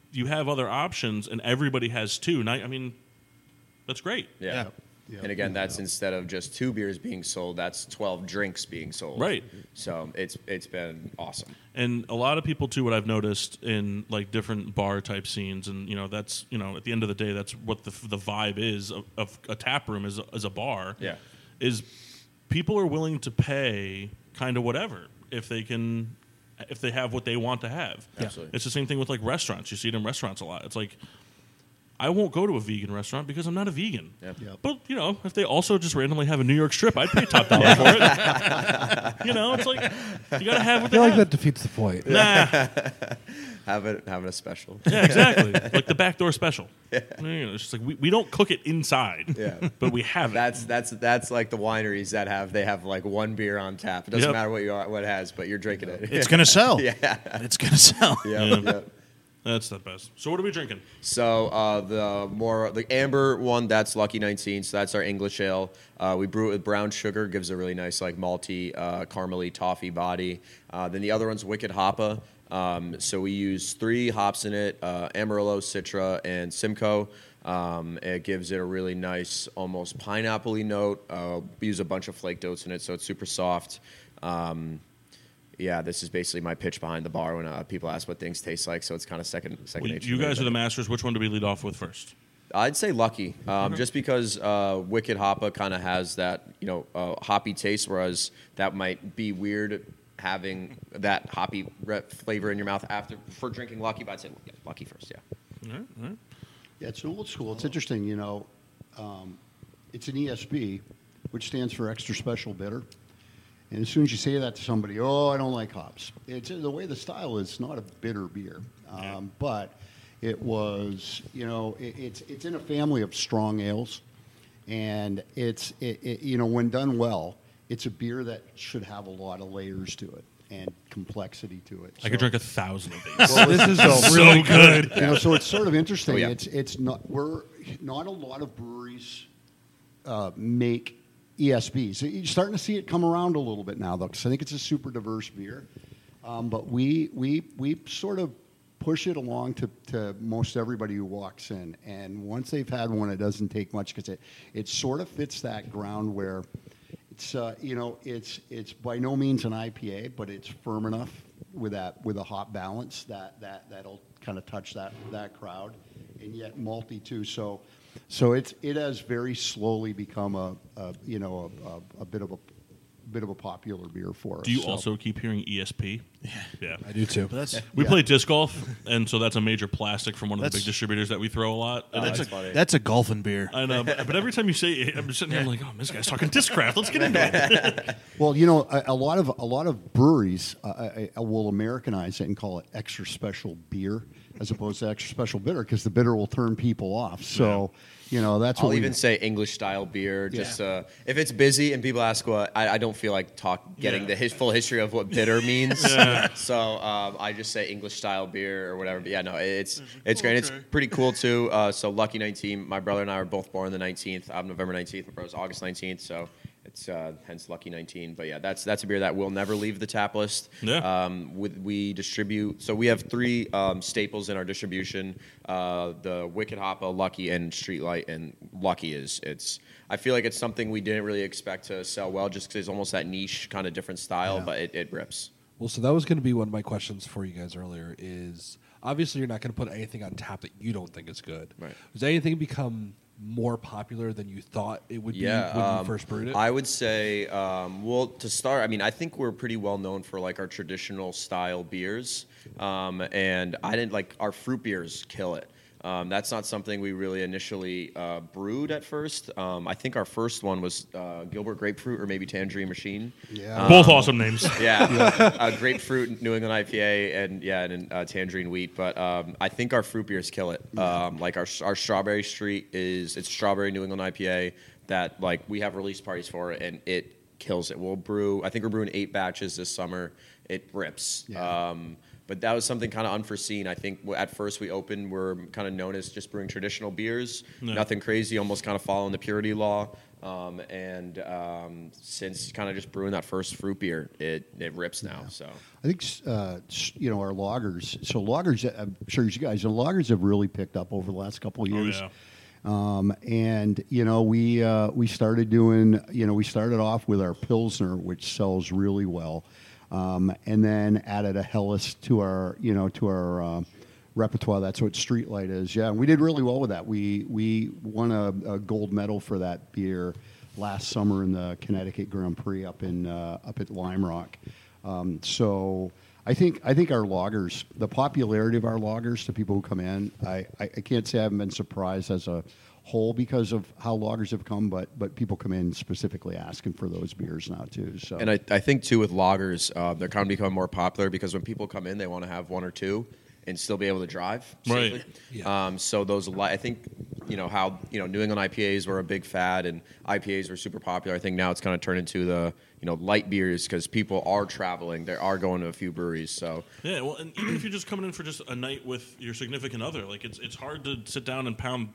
Speaker 2: you have other options, and everybody has two. Now, I mean, that's great.
Speaker 4: Yeah.
Speaker 6: Yeah.
Speaker 4: And again, that's instead of just 2 beers being sold, that's 12 drinks being sold.
Speaker 2: Right.
Speaker 4: So it's been awesome.
Speaker 2: And a lot of people too, what I've noticed in like different bar type scenes, and that's at the end of the day, that's what the vibe is of a tap room is a bar.
Speaker 4: Yeah.
Speaker 2: Is people are willing to pay kind of whatever if they have what they want to have.
Speaker 4: Absolutely.
Speaker 2: It's the same thing with like restaurants. You see it in restaurants a lot. It's like, I won't go to a vegan restaurant because I'm not a vegan.
Speaker 4: Yep.
Speaker 6: Yep.
Speaker 2: But, if they also just randomly have a New York strip, I'd pay top dollar for it. It's like, you got to have what
Speaker 5: I feel
Speaker 2: they
Speaker 5: like
Speaker 2: have.
Speaker 5: that defeats the point.
Speaker 2: Nah.
Speaker 4: Having a special.
Speaker 2: Yeah, exactly. Like the backdoor special. It's just like, we don't cook it inside,
Speaker 4: Yeah.
Speaker 2: but we have it.
Speaker 4: That's like the wineries that they have like 1 beer on tap. It doesn't
Speaker 2: Yep.
Speaker 4: matter what it has, but you're drinking it.
Speaker 3: It's going to sell.
Speaker 4: Yeah.
Speaker 3: It's going to sell.
Speaker 4: Yeah.
Speaker 2: That's the best. So what are we drinking?
Speaker 4: So the amber one, that's Lucky 19. So that's our English ale. We brew it with brown sugar, gives a really nice like malty, caramely toffee body. Then the other one's Wicked Hoppa. So we use 3 hops in it: Amarillo, Citra, and Simcoe. It gives it a really nice, almost pineapple-y note. We use a bunch of flaked oats in it, so it's super soft. Yeah, this is basically my pitch behind the bar when people ask what things taste like. So it's kind of second
Speaker 2: Well,
Speaker 4: nature.
Speaker 2: you
Speaker 4: to me,
Speaker 2: guys are
Speaker 4: but
Speaker 2: the masters. Which one do we lead off with first?
Speaker 4: I'd say Lucky, just because Wicked Hoppa kind of has that hoppy taste, whereas that might be weird having that hoppy flavor in your mouth for drinking Lucky. But I'd say Lucky first. Yeah.
Speaker 2: All right.
Speaker 6: Yeah, it's old school. It's interesting, it's an ESB, which stands for extra special bitter. And as soon as you say that to somebody, I don't like hops. It's the way the style is. It's not a bitter beer, but it was, it's in a family of strong ales, and it's when done well, it's a beer that should have a lot of layers to it and complexity to it.
Speaker 2: I could drink 1,000 of these.
Speaker 6: This is
Speaker 2: so good.
Speaker 6: so it's sort of interesting.
Speaker 4: Oh, yeah.
Speaker 6: It's not a lot of breweries make ESBs. You're starting to see it come around a little bit now, though, because I think it's a super diverse beer. But we sort of push it along to most everybody who walks in. And once they've had one, it doesn't take much because it sort of fits that ground where it's it's by no means an IPA, but it's firm enough with a hop balance that'll kind of touch that crowd, and yet malty too. So it has very slowly become a bit of a popular beer for us.
Speaker 2: Do you also keep hearing ESP? Yeah.
Speaker 5: I do too.
Speaker 2: We play disc golf, and so that's a major plastic from one of the
Speaker 3: That's-
Speaker 2: big distributors that we throw a lot. And
Speaker 4: that's
Speaker 2: it's-
Speaker 4: funny.
Speaker 3: That's a golfing beer.
Speaker 2: I know, but every time you say it, I'm just sitting here like, this guy's talking discraft. Let's get into it.
Speaker 6: Well, a lot of breweries will Americanize it and call it extra special beer as opposed to extra special bitter because the bitter will turn people off. So, that's what
Speaker 4: I'll
Speaker 6: we
Speaker 4: even say English style beer. Just if it's busy and people ask what, I don't feel like getting
Speaker 2: Yeah.
Speaker 4: the full history of what bitter means. So I just say English style beer or whatever. But yeah, no, it's great. It's pretty cool too. So Lucky 19. My brother and I were both born the 19th. I'm November 19th. My brother's August 19th. So it's hence Lucky 19. But yeah, that's a beer that will never leave the tap list.
Speaker 2: Yeah.
Speaker 4: We distribute. So we have 3 staples in our distribution: the Wicked Hoppa, Lucky, and Streetlight. And Lucky I feel like it's something we didn't really expect to sell well, just because it's almost that niche kind of different style, but it rips.
Speaker 5: Well, so that was going to be one of my questions for you guys earlier is obviously you're not going to put anything on tap that you don't think is good.
Speaker 4: Right.
Speaker 5: Does anything become more popular than you thought it would be when you first brewed it?
Speaker 4: I would say, to start, I think we're pretty well known for like our traditional style beers, and I didn't like our fruit beers kill it. That's not something we really initially brewed at first. I think our first one was Gilbert Grapefruit or maybe Tangerine Machine.
Speaker 6: Yeah.
Speaker 2: Both awesome names.
Speaker 4: Yeah, Grapefruit, New England IPA, and Tangerine Wheat. But I think our fruit beers kill it. Like our Strawberry Street it's Strawberry New England IPA that like we have release parties for it, and it kills it. I think we're brewing 8 batches this summer. It rips.
Speaker 6: Yeah.
Speaker 4: But that was something kind of unforeseen. I think at first we opened, we're kind of known as just brewing traditional beers, nothing crazy, almost kind of following the purity law. Since kind of just brewing that first fruit beer, it rips now. So
Speaker 6: I think our lagers. So lagers, I'm sure you guys know, lagers have really picked up over the last couple of years.
Speaker 2: Oh, yeah.
Speaker 6: And we started doing. We started off with our Pilsner, which sells really well, and then added a Helles to our repertoire. That's what Streetlight is. Yeah, and we did really well with that. We won a gold medal for that beer last summer in the Connecticut Grand Prix up at Lime Rock. So I think our lagers, the popularity of our lagers to people who come in, I can't say I haven't been surprised as a whole because of how lagers have come, but people come in specifically asking for those beers now too. So
Speaker 4: and I think too with lagers, they're kind of becoming more popular because when people come in, they want to have one or two and still be able to drive safely.
Speaker 2: Right.
Speaker 5: Yeah.
Speaker 4: So those, I think, how New England IPAs were a big fad and IPAs were super popular. I think now it's kind of turned into the light beers because people are traveling, they are going to a few breweries. So
Speaker 2: Yeah, well, and even if you're just coming in for just a night with your significant other, like it's hard to sit down and pound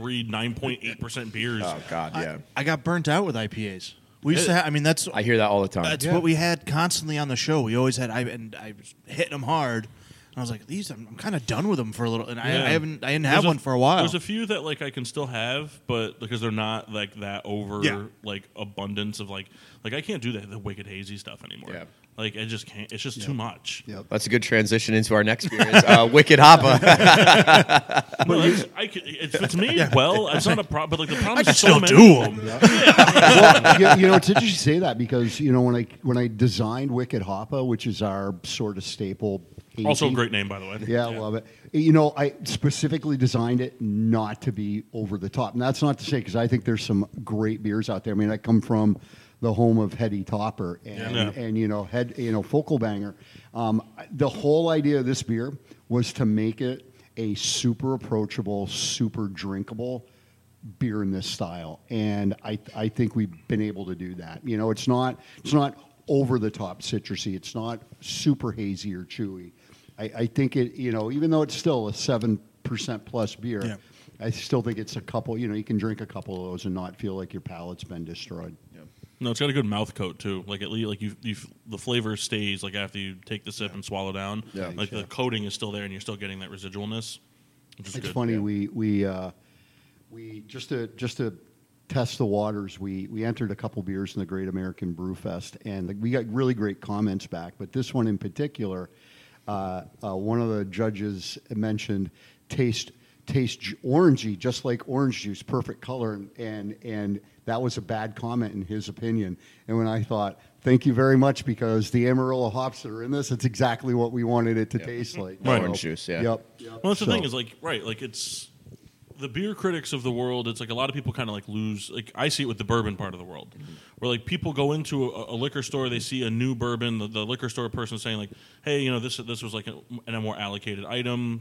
Speaker 2: 9.8% beers.
Speaker 4: oh god, yeah,
Speaker 3: I got burnt out with IPAs. We used to have, that's
Speaker 4: I hear that all the time.
Speaker 3: that's what we had constantly on the show. We always had, I was hitting them hard. And I was like, I'm kind of done with them for a little, and I didn't have one for a while.
Speaker 2: There's a few that like I can still have, but because they're not like that over like abundance of like I can't do the Wicked Hazy stuff anymore.
Speaker 4: Yeah.
Speaker 2: Like I just can't. It's just too much.
Speaker 6: Yep.
Speaker 4: That's a good transition into our next beer. It's Wicked Hoppa.
Speaker 2: No, it fits me well. It's not a problem. But like the problem
Speaker 3: I
Speaker 2: is
Speaker 3: can
Speaker 2: so
Speaker 3: still
Speaker 2: many
Speaker 3: do
Speaker 2: of them.
Speaker 6: Well, it's interesting you say that because when I designed Wicked Hoppa, which is our sort of staple. Hazy,
Speaker 2: Also a great name, by the way.
Speaker 6: Yeah, I love it. I specifically designed it not to be over the top. And that's not to say, because I think there's some great beers out there. I mean, I come from the home of Heady Topper and Focal Banger. The whole idea of this beer was to make it a super approachable, super drinkable beer in this style. And I think we've been able to do that. It's not over the top citrusy. It's not super hazy or chewy. I think it, even though it's still a 7% plus beer, I still think it's a couple, you can drink a couple of those and not feel like your palate's been destroyed.
Speaker 2: No, it's got a good mouth coat too. Like at least, the flavor stays like after you take the sip and swallow down.
Speaker 4: Yeah.
Speaker 2: Like the coating is still there, and you're still getting that residualness. Which is
Speaker 6: It's
Speaker 2: good.
Speaker 6: funny.
Speaker 4: Yeah.
Speaker 6: We just to test the waters. We entered a couple beers in the Great American Brew Fest, and we got really great comments back. But this one in particular, one of the judges mentioned taste orangey, just like orange juice, perfect color, and that was a bad comment in his opinion. And when I thought, thank you very much, because the Amarillo hops that are in this, it's exactly what we wanted it to taste like.
Speaker 2: Right.
Speaker 4: Orange juice, yeah.
Speaker 6: Yep.
Speaker 2: Well, that's the thing is like it's the beer critics of the world. It's like a lot of people kind of like lose. Like I see it with the bourbon part of the world, where like people go into a liquor store, they see a new bourbon, the liquor store person saying like, hey, this was like a more allocated item,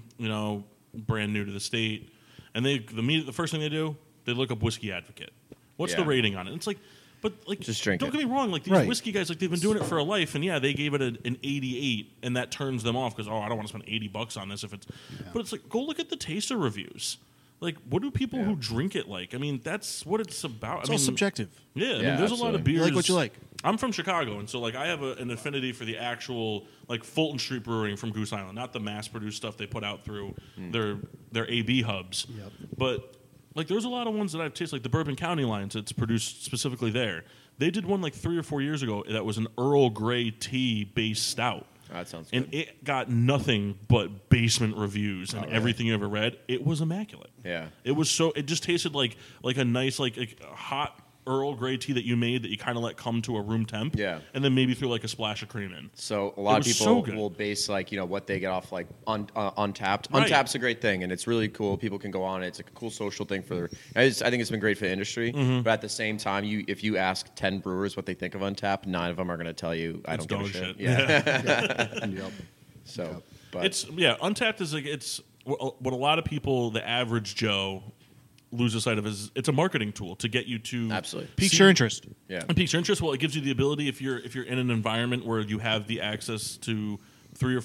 Speaker 2: brand new to the state, and the first thing they do, they look up Whiskey Advocate. What's the
Speaker 4: Yeah.
Speaker 2: rating on it? It's like, but like,
Speaker 4: Just drink
Speaker 2: don't
Speaker 4: it.
Speaker 2: get me wrong. Like these
Speaker 6: Right.
Speaker 2: whiskey guys, like they've been doing it for a life, and yeah, they gave it an 88, and that turns them off because I don't want to spend $80 on this if it's. But it's like, go look at the taster reviews. Like, what do people who drink it like? I mean, that's what it's about.
Speaker 3: It's all subjective.
Speaker 2: Yeah, I
Speaker 4: Yeah,
Speaker 2: mean, there's a lot of
Speaker 4: absolutely.
Speaker 2: beers.
Speaker 3: You like what you like.
Speaker 2: I'm from Chicago, and so like I have an affinity for the actual like Fulton Street Brewing from Goose Island, not the mass-produced stuff they put out through their AB hubs.
Speaker 6: Yep.
Speaker 2: But like, there's a lot of ones that I've tasted, like the Bourbon County lines that's produced specifically there. They did one like 3 or 4 years ago that was an Earl Grey tea based stout.
Speaker 4: Oh, that sounds
Speaker 2: And
Speaker 4: good.
Speaker 2: it got nothing but basement reviews and everything you ever read. It was immaculate.
Speaker 4: Yeah.
Speaker 2: It was so. It just tasted like a nice like a hot Earl Grey tea that you made that you kind of let come to a room temp.
Speaker 4: Yeah.
Speaker 2: And then maybe throw like a splash of cream in.
Speaker 4: So a lot of
Speaker 2: was
Speaker 4: people
Speaker 2: so good.
Speaker 4: will base like what they get off like Untapped.
Speaker 2: Right.
Speaker 4: Untapped's a great thing, and it's really cool. People can go on it. It's a cool social thing for. I think it's been great for the industry.
Speaker 2: Mm-hmm.
Speaker 4: But at the same time, if you ask 10 brewers what they think of Untapped, 9 of them are going to tell you, "I
Speaker 2: It's
Speaker 4: don't give a
Speaker 2: dog
Speaker 4: shit."
Speaker 2: shit.
Speaker 4: Yeah.
Speaker 6: Yep.
Speaker 4: So, but
Speaker 2: It's Untapped is like it's what a lot of people, the average Joe, loses sight of is it's a marketing tool to get you to
Speaker 4: Absolutely.
Speaker 3: Piques your interest.
Speaker 4: yeah.
Speaker 2: And piques your interest. Well, it gives you the ability if you're in an environment where you have the access to 3 or 4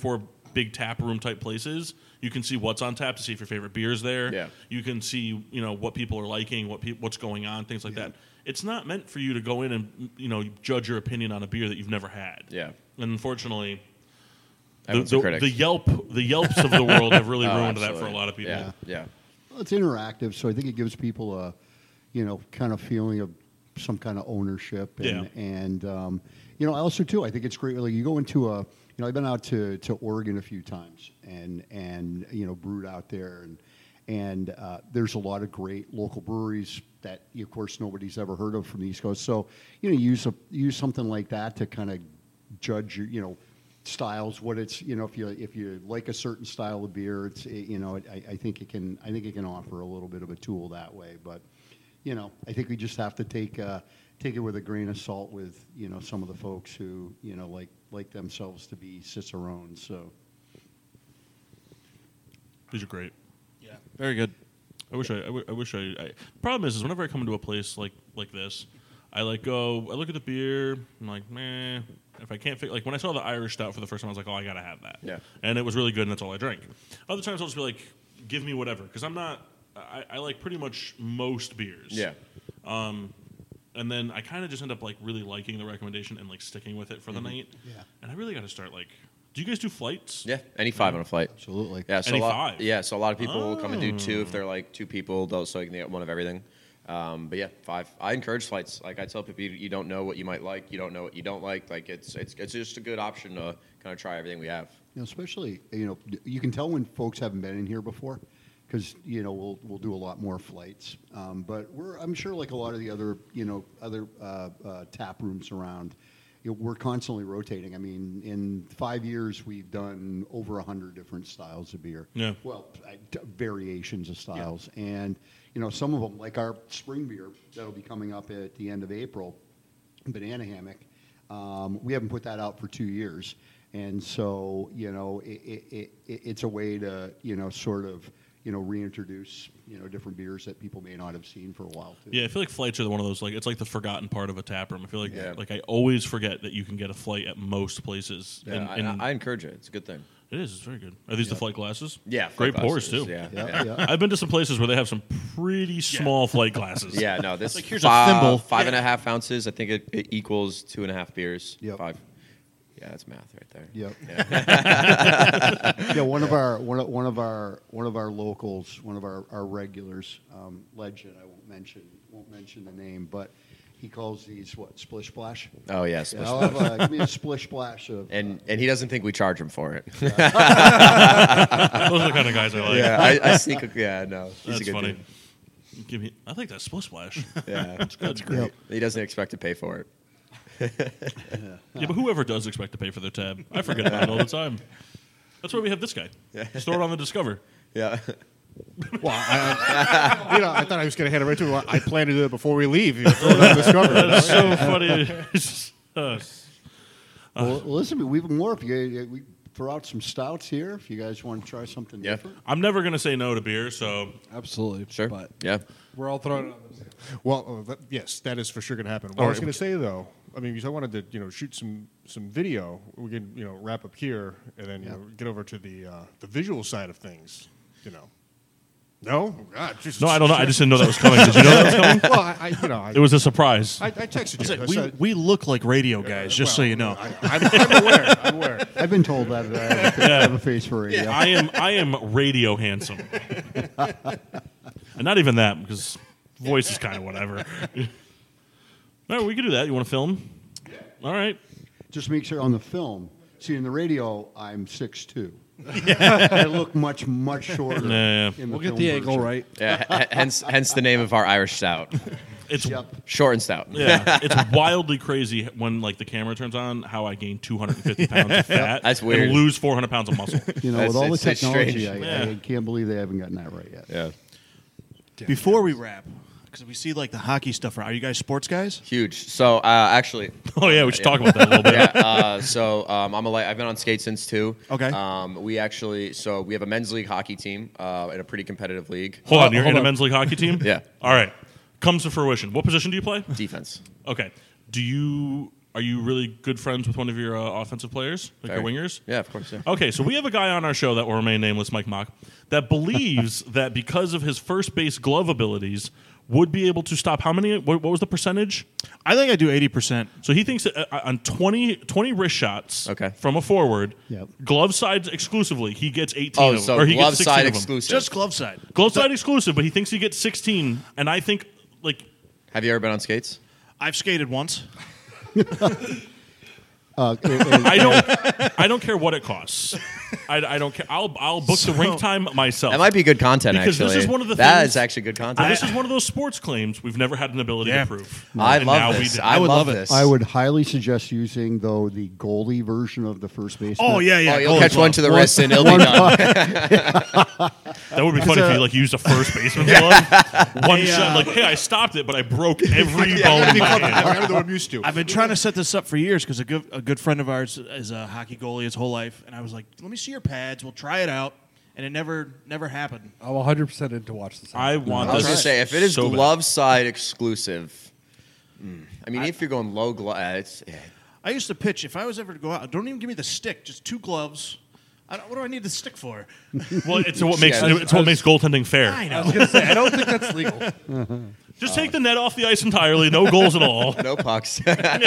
Speaker 2: big tap room type places, you can see what's on tap to see if your favorite beer's there.
Speaker 4: Yeah.
Speaker 2: You can see, what people are liking, what's going on, things like that. It's not meant for you to go in and, judge your opinion on a beer that you've never had.
Speaker 4: Yeah.
Speaker 2: And unfortunately,
Speaker 4: Everyone's a critic.
Speaker 2: the Yelps of the world have really ruined that for
Speaker 4: absolutely.
Speaker 2: a lot of people.
Speaker 4: Yeah.
Speaker 6: Well, it's interactive, so I think it gives people a, kind of feeling of some kind of ownership. And I also too, I think it's great. Like you go into I've been out to Oregon a few times and brewed out there and there's a lot of great local breweries that of course nobody's ever heard of from the East Coast. So use something like that to kind of judge your styles, what it's if you like a certain style of beer, it's I think it can offer a little bit of a tool that way. But I think we just have to take it with a grain of salt with some of the folks who like themselves to be cicerones. So
Speaker 2: These are great.
Speaker 3: Yeah, very good.
Speaker 2: I wish I. Problem is whenever I come into a place like this, I look at the beer, I'm like, meh. If I can't like when I saw the Irish Stout for the first time, I was like, oh, I gotta have that.
Speaker 4: Yeah.
Speaker 2: And it was really good, and that's all I drank. Other times I'll just be like, give me whatever, because I'm not. I like pretty much most beers.
Speaker 4: Yeah.
Speaker 2: And then I kind of just end up like really liking the recommendation and like sticking with it for the night.
Speaker 6: Yeah.
Speaker 2: And I really got to start like. Do you guys do flights?
Speaker 4: Yeah. Any 5 on a flight.
Speaker 6: absolutely.
Speaker 4: Yeah. So
Speaker 2: Any
Speaker 4: a lot,
Speaker 2: 5?
Speaker 4: Yeah. So a lot of people will come and do 2 if they're like 2 people, so you can get one of everything. But yeah, 5. I encourage flights. Like I tell people, you don't know what you might like, you don't know what you don't like. Like it's just a good option to kind of try everything we have.
Speaker 6: Especially you can tell when folks haven't been in here before. Because we'll do a lot more flights, but I'm sure like a lot of the other tap rooms around, we're constantly rotating. I mean, in 5 years we've done over 100 different styles of beer.
Speaker 2: Yeah.
Speaker 6: Well, variations of styles, and some of them like our spring beer that'll be coming up at the end of April, Banana Hammock. We haven't put that out for 2 years, and so it's a way to sort of reintroduce different beers that people may not have seen for a while too.
Speaker 2: Yeah, I feel like flights are one of those it's like the forgotten part of a tap room. I feel like
Speaker 4: Yeah.
Speaker 2: like I always forget that you can get a flight at most places.
Speaker 4: Yeah,
Speaker 2: And
Speaker 4: I encourage it. It's a good thing.
Speaker 2: it is. It's very good. Are these the flight glasses?
Speaker 4: Yeah.
Speaker 2: Great
Speaker 4: flight
Speaker 2: pours
Speaker 4: glasses,
Speaker 2: too.
Speaker 4: Yeah.
Speaker 6: Yeah.
Speaker 2: I've been to some places where they have some pretty small flight glasses.
Speaker 4: Yeah, no, this
Speaker 3: Like, here's a thimble.
Speaker 4: 5.5 ounces. I think it equals 2.5 beers.
Speaker 6: Yep.
Speaker 4: 5. Yeah, that's math right there.
Speaker 6: Yep. Yeah. One of our locals, one of our regulars, Legend. I won't mention the name, but he calls these Splish Splash.
Speaker 4: Oh yeah,
Speaker 6: Yeah,
Speaker 4: splish
Speaker 6: I'll
Speaker 4: splash.
Speaker 6: have give me a Splish Splash of.
Speaker 4: And he doesn't think we charge him for it.
Speaker 2: Those are the kind of guys I like.
Speaker 4: yeah, I sneak. Yeah, no, he's
Speaker 2: That's
Speaker 4: a good
Speaker 2: funny.
Speaker 4: dude.
Speaker 2: I think that's Split Splash.
Speaker 4: Yeah,
Speaker 2: That's
Speaker 6: great. Yep.
Speaker 4: He doesn't expect to pay for it.
Speaker 2: Yeah, but whoever does expect to pay for their tab, I forget about it all the time. That's why we have this guy. Store it on the Discover.
Speaker 4: Yeah,
Speaker 1: Well, I thought I was going to hand it right to him. I plan to do it before we leave. Throw it on Discovery.
Speaker 2: That's so funny.
Speaker 6: Well, listen, we have more. If we throw out some stouts here, if you guys want to try something
Speaker 4: Yeah.
Speaker 6: different.
Speaker 2: I'm never going to say no to beer, so
Speaker 5: Absolutely.
Speaker 4: sure.
Speaker 5: But
Speaker 4: Yeah,
Speaker 5: we're all throwing it on this.
Speaker 1: Well, yes, that is for sure going to happen. What I was going to say though, I mean, because I wanted to shoot some video. We can wrap up here and then get over to the visual side of things. No, oh, God, Jesus.
Speaker 2: no, I don't know. I just didn't know that was coming. Did you know that was coming?
Speaker 1: Well,
Speaker 2: It was a surprise.
Speaker 1: I texted you. I
Speaker 3: We,
Speaker 1: said-
Speaker 3: we look like radio guys, just so
Speaker 1: well,
Speaker 3: you know.
Speaker 1: I'm aware. I'm aware.
Speaker 6: I've been told that I have a face for radio.
Speaker 2: I am radio handsome, and not even that because voice is kind of whatever. All right, we can do that. You want to film? All right.
Speaker 6: Just make sure on the film. See, in the radio, I'm 6'2". I look much shorter.
Speaker 2: Yeah.
Speaker 6: in the
Speaker 5: We'll get
Speaker 6: film
Speaker 5: the angle
Speaker 6: version.
Speaker 5: right.
Speaker 4: yeah. Hence the name of our Irish stout.
Speaker 2: It's
Speaker 6: Yep.
Speaker 4: Short and stout.
Speaker 2: yeah, it's wildly crazy when like the camera turns on how I gain 250 pounds of fat.
Speaker 4: That's weird.
Speaker 2: And lose 400 pounds of muscle.
Speaker 6: With all the
Speaker 4: It's
Speaker 6: technology,
Speaker 4: strange.
Speaker 6: I can't believe they haven't gotten that right yet.
Speaker 4: Yeah.
Speaker 3: Before we wrap, because we see like the hockey stuff, are you guys sports guys?
Speaker 4: Huge. So actually,
Speaker 2: Oh yeah, we should talk about that a little bit.
Speaker 4: I've been on skate since 2.
Speaker 3: Okay.
Speaker 4: We have a men's league hockey team in a pretty competitive league.
Speaker 2: Hold on, you're
Speaker 6: hold
Speaker 2: in a
Speaker 6: on.
Speaker 2: men's league hockey team?
Speaker 4: Yeah.
Speaker 2: All right. Comes to fruition. What position do you play?
Speaker 4: Defense.
Speaker 2: Okay. Do you are you really good friends with one of your offensive players, like your wingers?
Speaker 4: Yeah, of course. Yeah.
Speaker 2: Okay, so we have a guy on our show that will remain nameless, Mike Mock, that believes that because of his first base glove abilities, would be able to stop how many? What was the percentage?
Speaker 3: I think I do 80%.
Speaker 2: So he thinks that on 20 wrist shots
Speaker 4: Okay.
Speaker 2: from a forward,
Speaker 6: Yep.
Speaker 2: glove sides exclusively, he gets 18
Speaker 4: Oh,
Speaker 2: of them.
Speaker 4: so
Speaker 2: Or he
Speaker 4: glove
Speaker 2: gets 16
Speaker 4: side
Speaker 2: of them.
Speaker 4: exclusive.
Speaker 3: Just glove side.
Speaker 2: Glove side exclusive, but he thinks he gets 16. And I think, like,
Speaker 4: Have you ever been on skates?
Speaker 3: I've skated once.
Speaker 2: I don't care what it costs. I don't care. I'll book the rink time myself.
Speaker 4: That might be good content,
Speaker 2: Because
Speaker 4: actually.
Speaker 2: this is one of the
Speaker 4: That
Speaker 2: things-
Speaker 4: is actually good content.
Speaker 2: This is one of those sports claims we've never had an ability
Speaker 3: Yeah.
Speaker 2: to prove.
Speaker 4: I
Speaker 2: And now
Speaker 4: love
Speaker 2: we
Speaker 4: this.
Speaker 2: do.
Speaker 4: I
Speaker 3: would
Speaker 4: love
Speaker 3: love it.
Speaker 4: this.
Speaker 6: I would highly suggest using, though, the goalie version of the first baseman.
Speaker 3: Oh, yeah.
Speaker 4: Oh, you'll
Speaker 3: goalie
Speaker 4: catch one
Speaker 3: glove.
Speaker 4: to the wrist and it'll be done.
Speaker 2: That would be funny if you like used a first baseman's glove. One shot, like, hey, I stopped it, but I broke every bone in my hand.
Speaker 1: I don't know what I'm used to.
Speaker 3: I've been trying to set this up for years because a good friend of ours is a hockey goalie his whole life, and I was like, "Let me see your pads. We'll try it out." And it never happened.
Speaker 5: I'm 100% in to watch this.
Speaker 2: I want
Speaker 4: I was
Speaker 2: this.
Speaker 4: going to say, if it is
Speaker 2: so bad.
Speaker 4: glove side exclusive, I mean, if you're going low glove, it's. Yeah.
Speaker 3: I used to pitch if I was ever to go out. Don't even give me the stick. Just 2 gloves. What do I need the stick for?
Speaker 2: Well, it's what makes
Speaker 4: Yeah.
Speaker 2: it's what makes goaltending fair.
Speaker 3: I
Speaker 5: I
Speaker 3: know.
Speaker 5: was going to say, I don't think that's legal.
Speaker 2: Just take the net off the ice entirely, no goals at all,
Speaker 4: No pucks.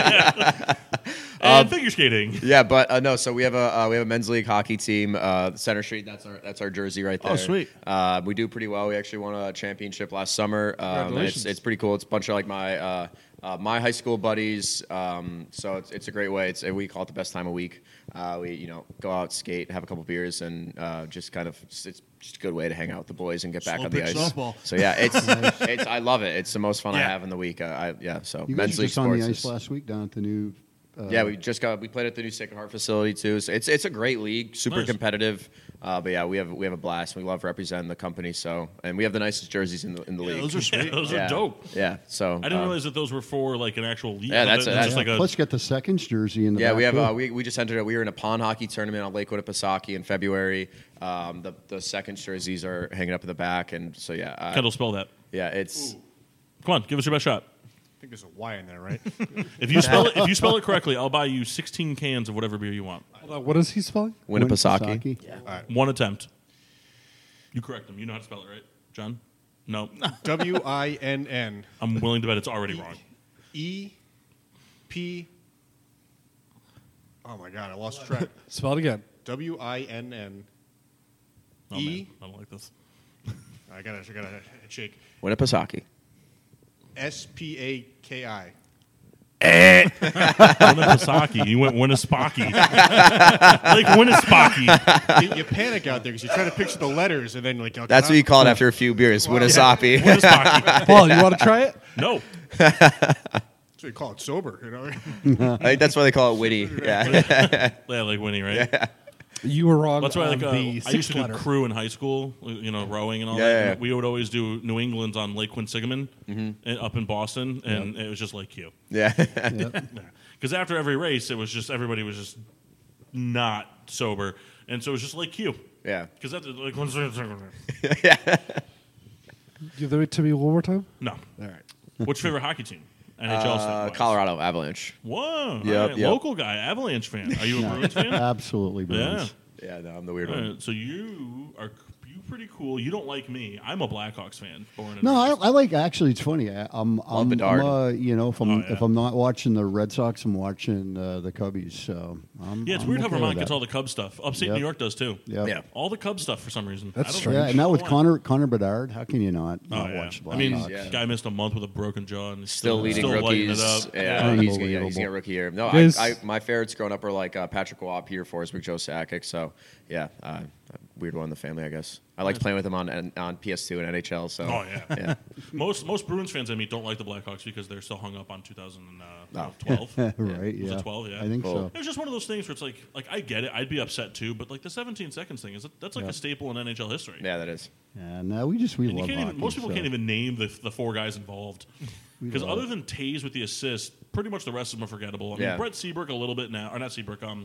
Speaker 2: and figure skating.
Speaker 4: Yeah, but no. So we have a men's league hockey team. Center Street. That's our jersey right there.
Speaker 3: Oh, sweet.
Speaker 4: We do pretty well. We actually won a championship last summer.
Speaker 5: Congratulations.
Speaker 4: It's pretty cool. It's a bunch of like my high school buddies. So it's a great way. We call it the best time of week. We go out, skate, have a couple beers, and just kind of it's just a good way to hang out with the boys and get back
Speaker 3: Slow
Speaker 4: on the
Speaker 3: pitch
Speaker 4: ice.
Speaker 3: softball.
Speaker 4: So yeah, it's I love it. It's the most fun I
Speaker 3: Yeah.
Speaker 4: have in the week. So
Speaker 6: You guys
Speaker 4: men's
Speaker 6: were
Speaker 4: league
Speaker 6: just on the
Speaker 4: sports
Speaker 6: ice
Speaker 4: is-
Speaker 6: last week down at the new.
Speaker 4: yeah, we played at the new Sacred Heart facility too. So it's a great league, super
Speaker 2: Nice.
Speaker 4: competitive. But yeah, we have a blast. We love representing the company. So and we have the nicest jerseys in the league.
Speaker 3: Those are
Speaker 2: Yeah,
Speaker 3: sweet.
Speaker 2: those
Speaker 4: Yeah.
Speaker 2: are dope.
Speaker 4: Yeah, so
Speaker 2: I didn't realize that those were for like an actual league.
Speaker 4: Yeah, that's
Speaker 2: just like a.
Speaker 6: Let's get the seconds jersey in the
Speaker 4: yeah,
Speaker 6: back
Speaker 4: we have
Speaker 6: too.
Speaker 4: we just entered it. We were in a pond hockey tournament on Lakewood at Pisaki in February. The second jerseys are hanging up in the back, and so yeah,
Speaker 2: Kendall, spell that.
Speaker 4: yeah, it's
Speaker 2: Come on, give us your best shot.
Speaker 1: I think there's a Y in there, right?
Speaker 2: If you spell it correctly, I'll buy you 16 cans of whatever beer you want.
Speaker 5: Hold on, what is he spelling?
Speaker 4: Winnipesaukee.
Speaker 2: One attempt. You correct them. You know how to spell it, right, John? No.
Speaker 1: WINN
Speaker 2: I'm willing to bet it's already wrong.
Speaker 1: EP. Oh my God, I lost track.
Speaker 5: Spell it again.
Speaker 1: WINN.
Speaker 2: Oh, man, I don't like this.
Speaker 1: I gotta shake.
Speaker 4: Winnipesaukee.
Speaker 1: SPAKI.
Speaker 2: Winnipesaukee. You went Winnispaki. Like Winnispaki.
Speaker 1: You panic out there because you're trying to picture the letters and then like.
Speaker 4: That's what you call it after a few beers. Winnisapi.
Speaker 2: Winnispaki.
Speaker 5: Paul, you want to try it?
Speaker 2: No.
Speaker 1: That's what you call it, sober.
Speaker 4: I think that's why they call it witty. Yeah.
Speaker 2: Yeah, like Winnie, right?
Speaker 5: You were wrong.
Speaker 2: That's why
Speaker 5: on
Speaker 2: like
Speaker 5: the
Speaker 2: I used
Speaker 5: sixth
Speaker 2: to do
Speaker 5: letter.
Speaker 2: crew in high school, rowing and all
Speaker 4: Yeah,
Speaker 2: that.
Speaker 4: yeah,
Speaker 2: And we would always do New England's on Lake Quinsigamon up in Boston, and it was just like you.
Speaker 4: Yeah.
Speaker 2: Because after every race, it was just everybody was just not sober, and so it was just like you.
Speaker 4: Yeah.
Speaker 2: Because that's like
Speaker 5: Give it to me one more time.
Speaker 2: no.
Speaker 5: All right.
Speaker 2: What's your favorite hockey team? NHL stuff.
Speaker 4: Colorado Avalanche.
Speaker 2: Whoa.
Speaker 4: Yep,
Speaker 2: all right.
Speaker 4: yep.
Speaker 2: Local guy, Avalanche fan. Are you a Bruins fan?
Speaker 6: Absolutely,
Speaker 2: Yeah.
Speaker 6: Bruins.
Speaker 4: Yeah, no, I'm the weird
Speaker 2: All
Speaker 4: one.
Speaker 2: right, so you pretty cool. You don't like me. I'm a Blackhawks fan. Born and
Speaker 6: No,
Speaker 2: raised.
Speaker 6: I like. Actually, it's funny. I'm
Speaker 4: Bedard.
Speaker 6: if I'm not watching the Red Sox, I'm watching the Cubbies. So
Speaker 2: Yeah, it's
Speaker 6: I'm
Speaker 2: weird how
Speaker 6: okay
Speaker 2: Vermont
Speaker 6: with
Speaker 2: gets
Speaker 6: that.
Speaker 2: all the Cubs stuff. Upstate
Speaker 6: Yep.
Speaker 2: New York does too.
Speaker 6: Yep.
Speaker 4: Yeah.
Speaker 2: All the Cubs stuff for some reason.
Speaker 5: That's
Speaker 2: I don't
Speaker 5: strange.
Speaker 6: Yeah, and now with
Speaker 2: know why.
Speaker 6: Connor Bedard, how can you not
Speaker 2: Oh, yeah.
Speaker 6: watch the
Speaker 2: I mean,
Speaker 6: Blackhawks?
Speaker 4: Yeah.
Speaker 2: guy missed a month with a broken jaw and he's
Speaker 4: Still leading
Speaker 2: lighting
Speaker 4: rookies.
Speaker 2: it up.
Speaker 4: Yeah, he's gonna
Speaker 6: Unbelievable.
Speaker 4: get a rookie year. No,
Speaker 5: Guys-
Speaker 4: my favorites growing up were like Patrick Waugh, Peter Forsberg, Joe Sakic. So yeah, weird one in the family, I guess. I liked playing with him on PS2 and NHL. So
Speaker 2: Oh yeah.
Speaker 4: yeah.
Speaker 2: Most Bruins fans I meet don't like the Blackhawks because they're still hung up on 2012.
Speaker 6: right?
Speaker 2: Was
Speaker 6: Yeah,
Speaker 2: it 12? Yeah.
Speaker 6: I think
Speaker 4: Cool.
Speaker 6: so.
Speaker 2: It was just one of those things where it's like I get it. I'd be upset too, but like the 17 seconds thing that's like a staple in NHL history.
Speaker 4: Yeah, that is.
Speaker 6: Yeah, no, we
Speaker 2: And you
Speaker 6: love
Speaker 2: can't
Speaker 6: hockey.
Speaker 2: even, most people
Speaker 6: so.
Speaker 2: can't even name the 4 guys involved. Because
Speaker 6: love
Speaker 2: other than Taze with the assist, pretty much the rest of them are forgettable. I mean,
Speaker 4: Yeah.
Speaker 2: Brett Seabrook a little bit now, or not Seabrook.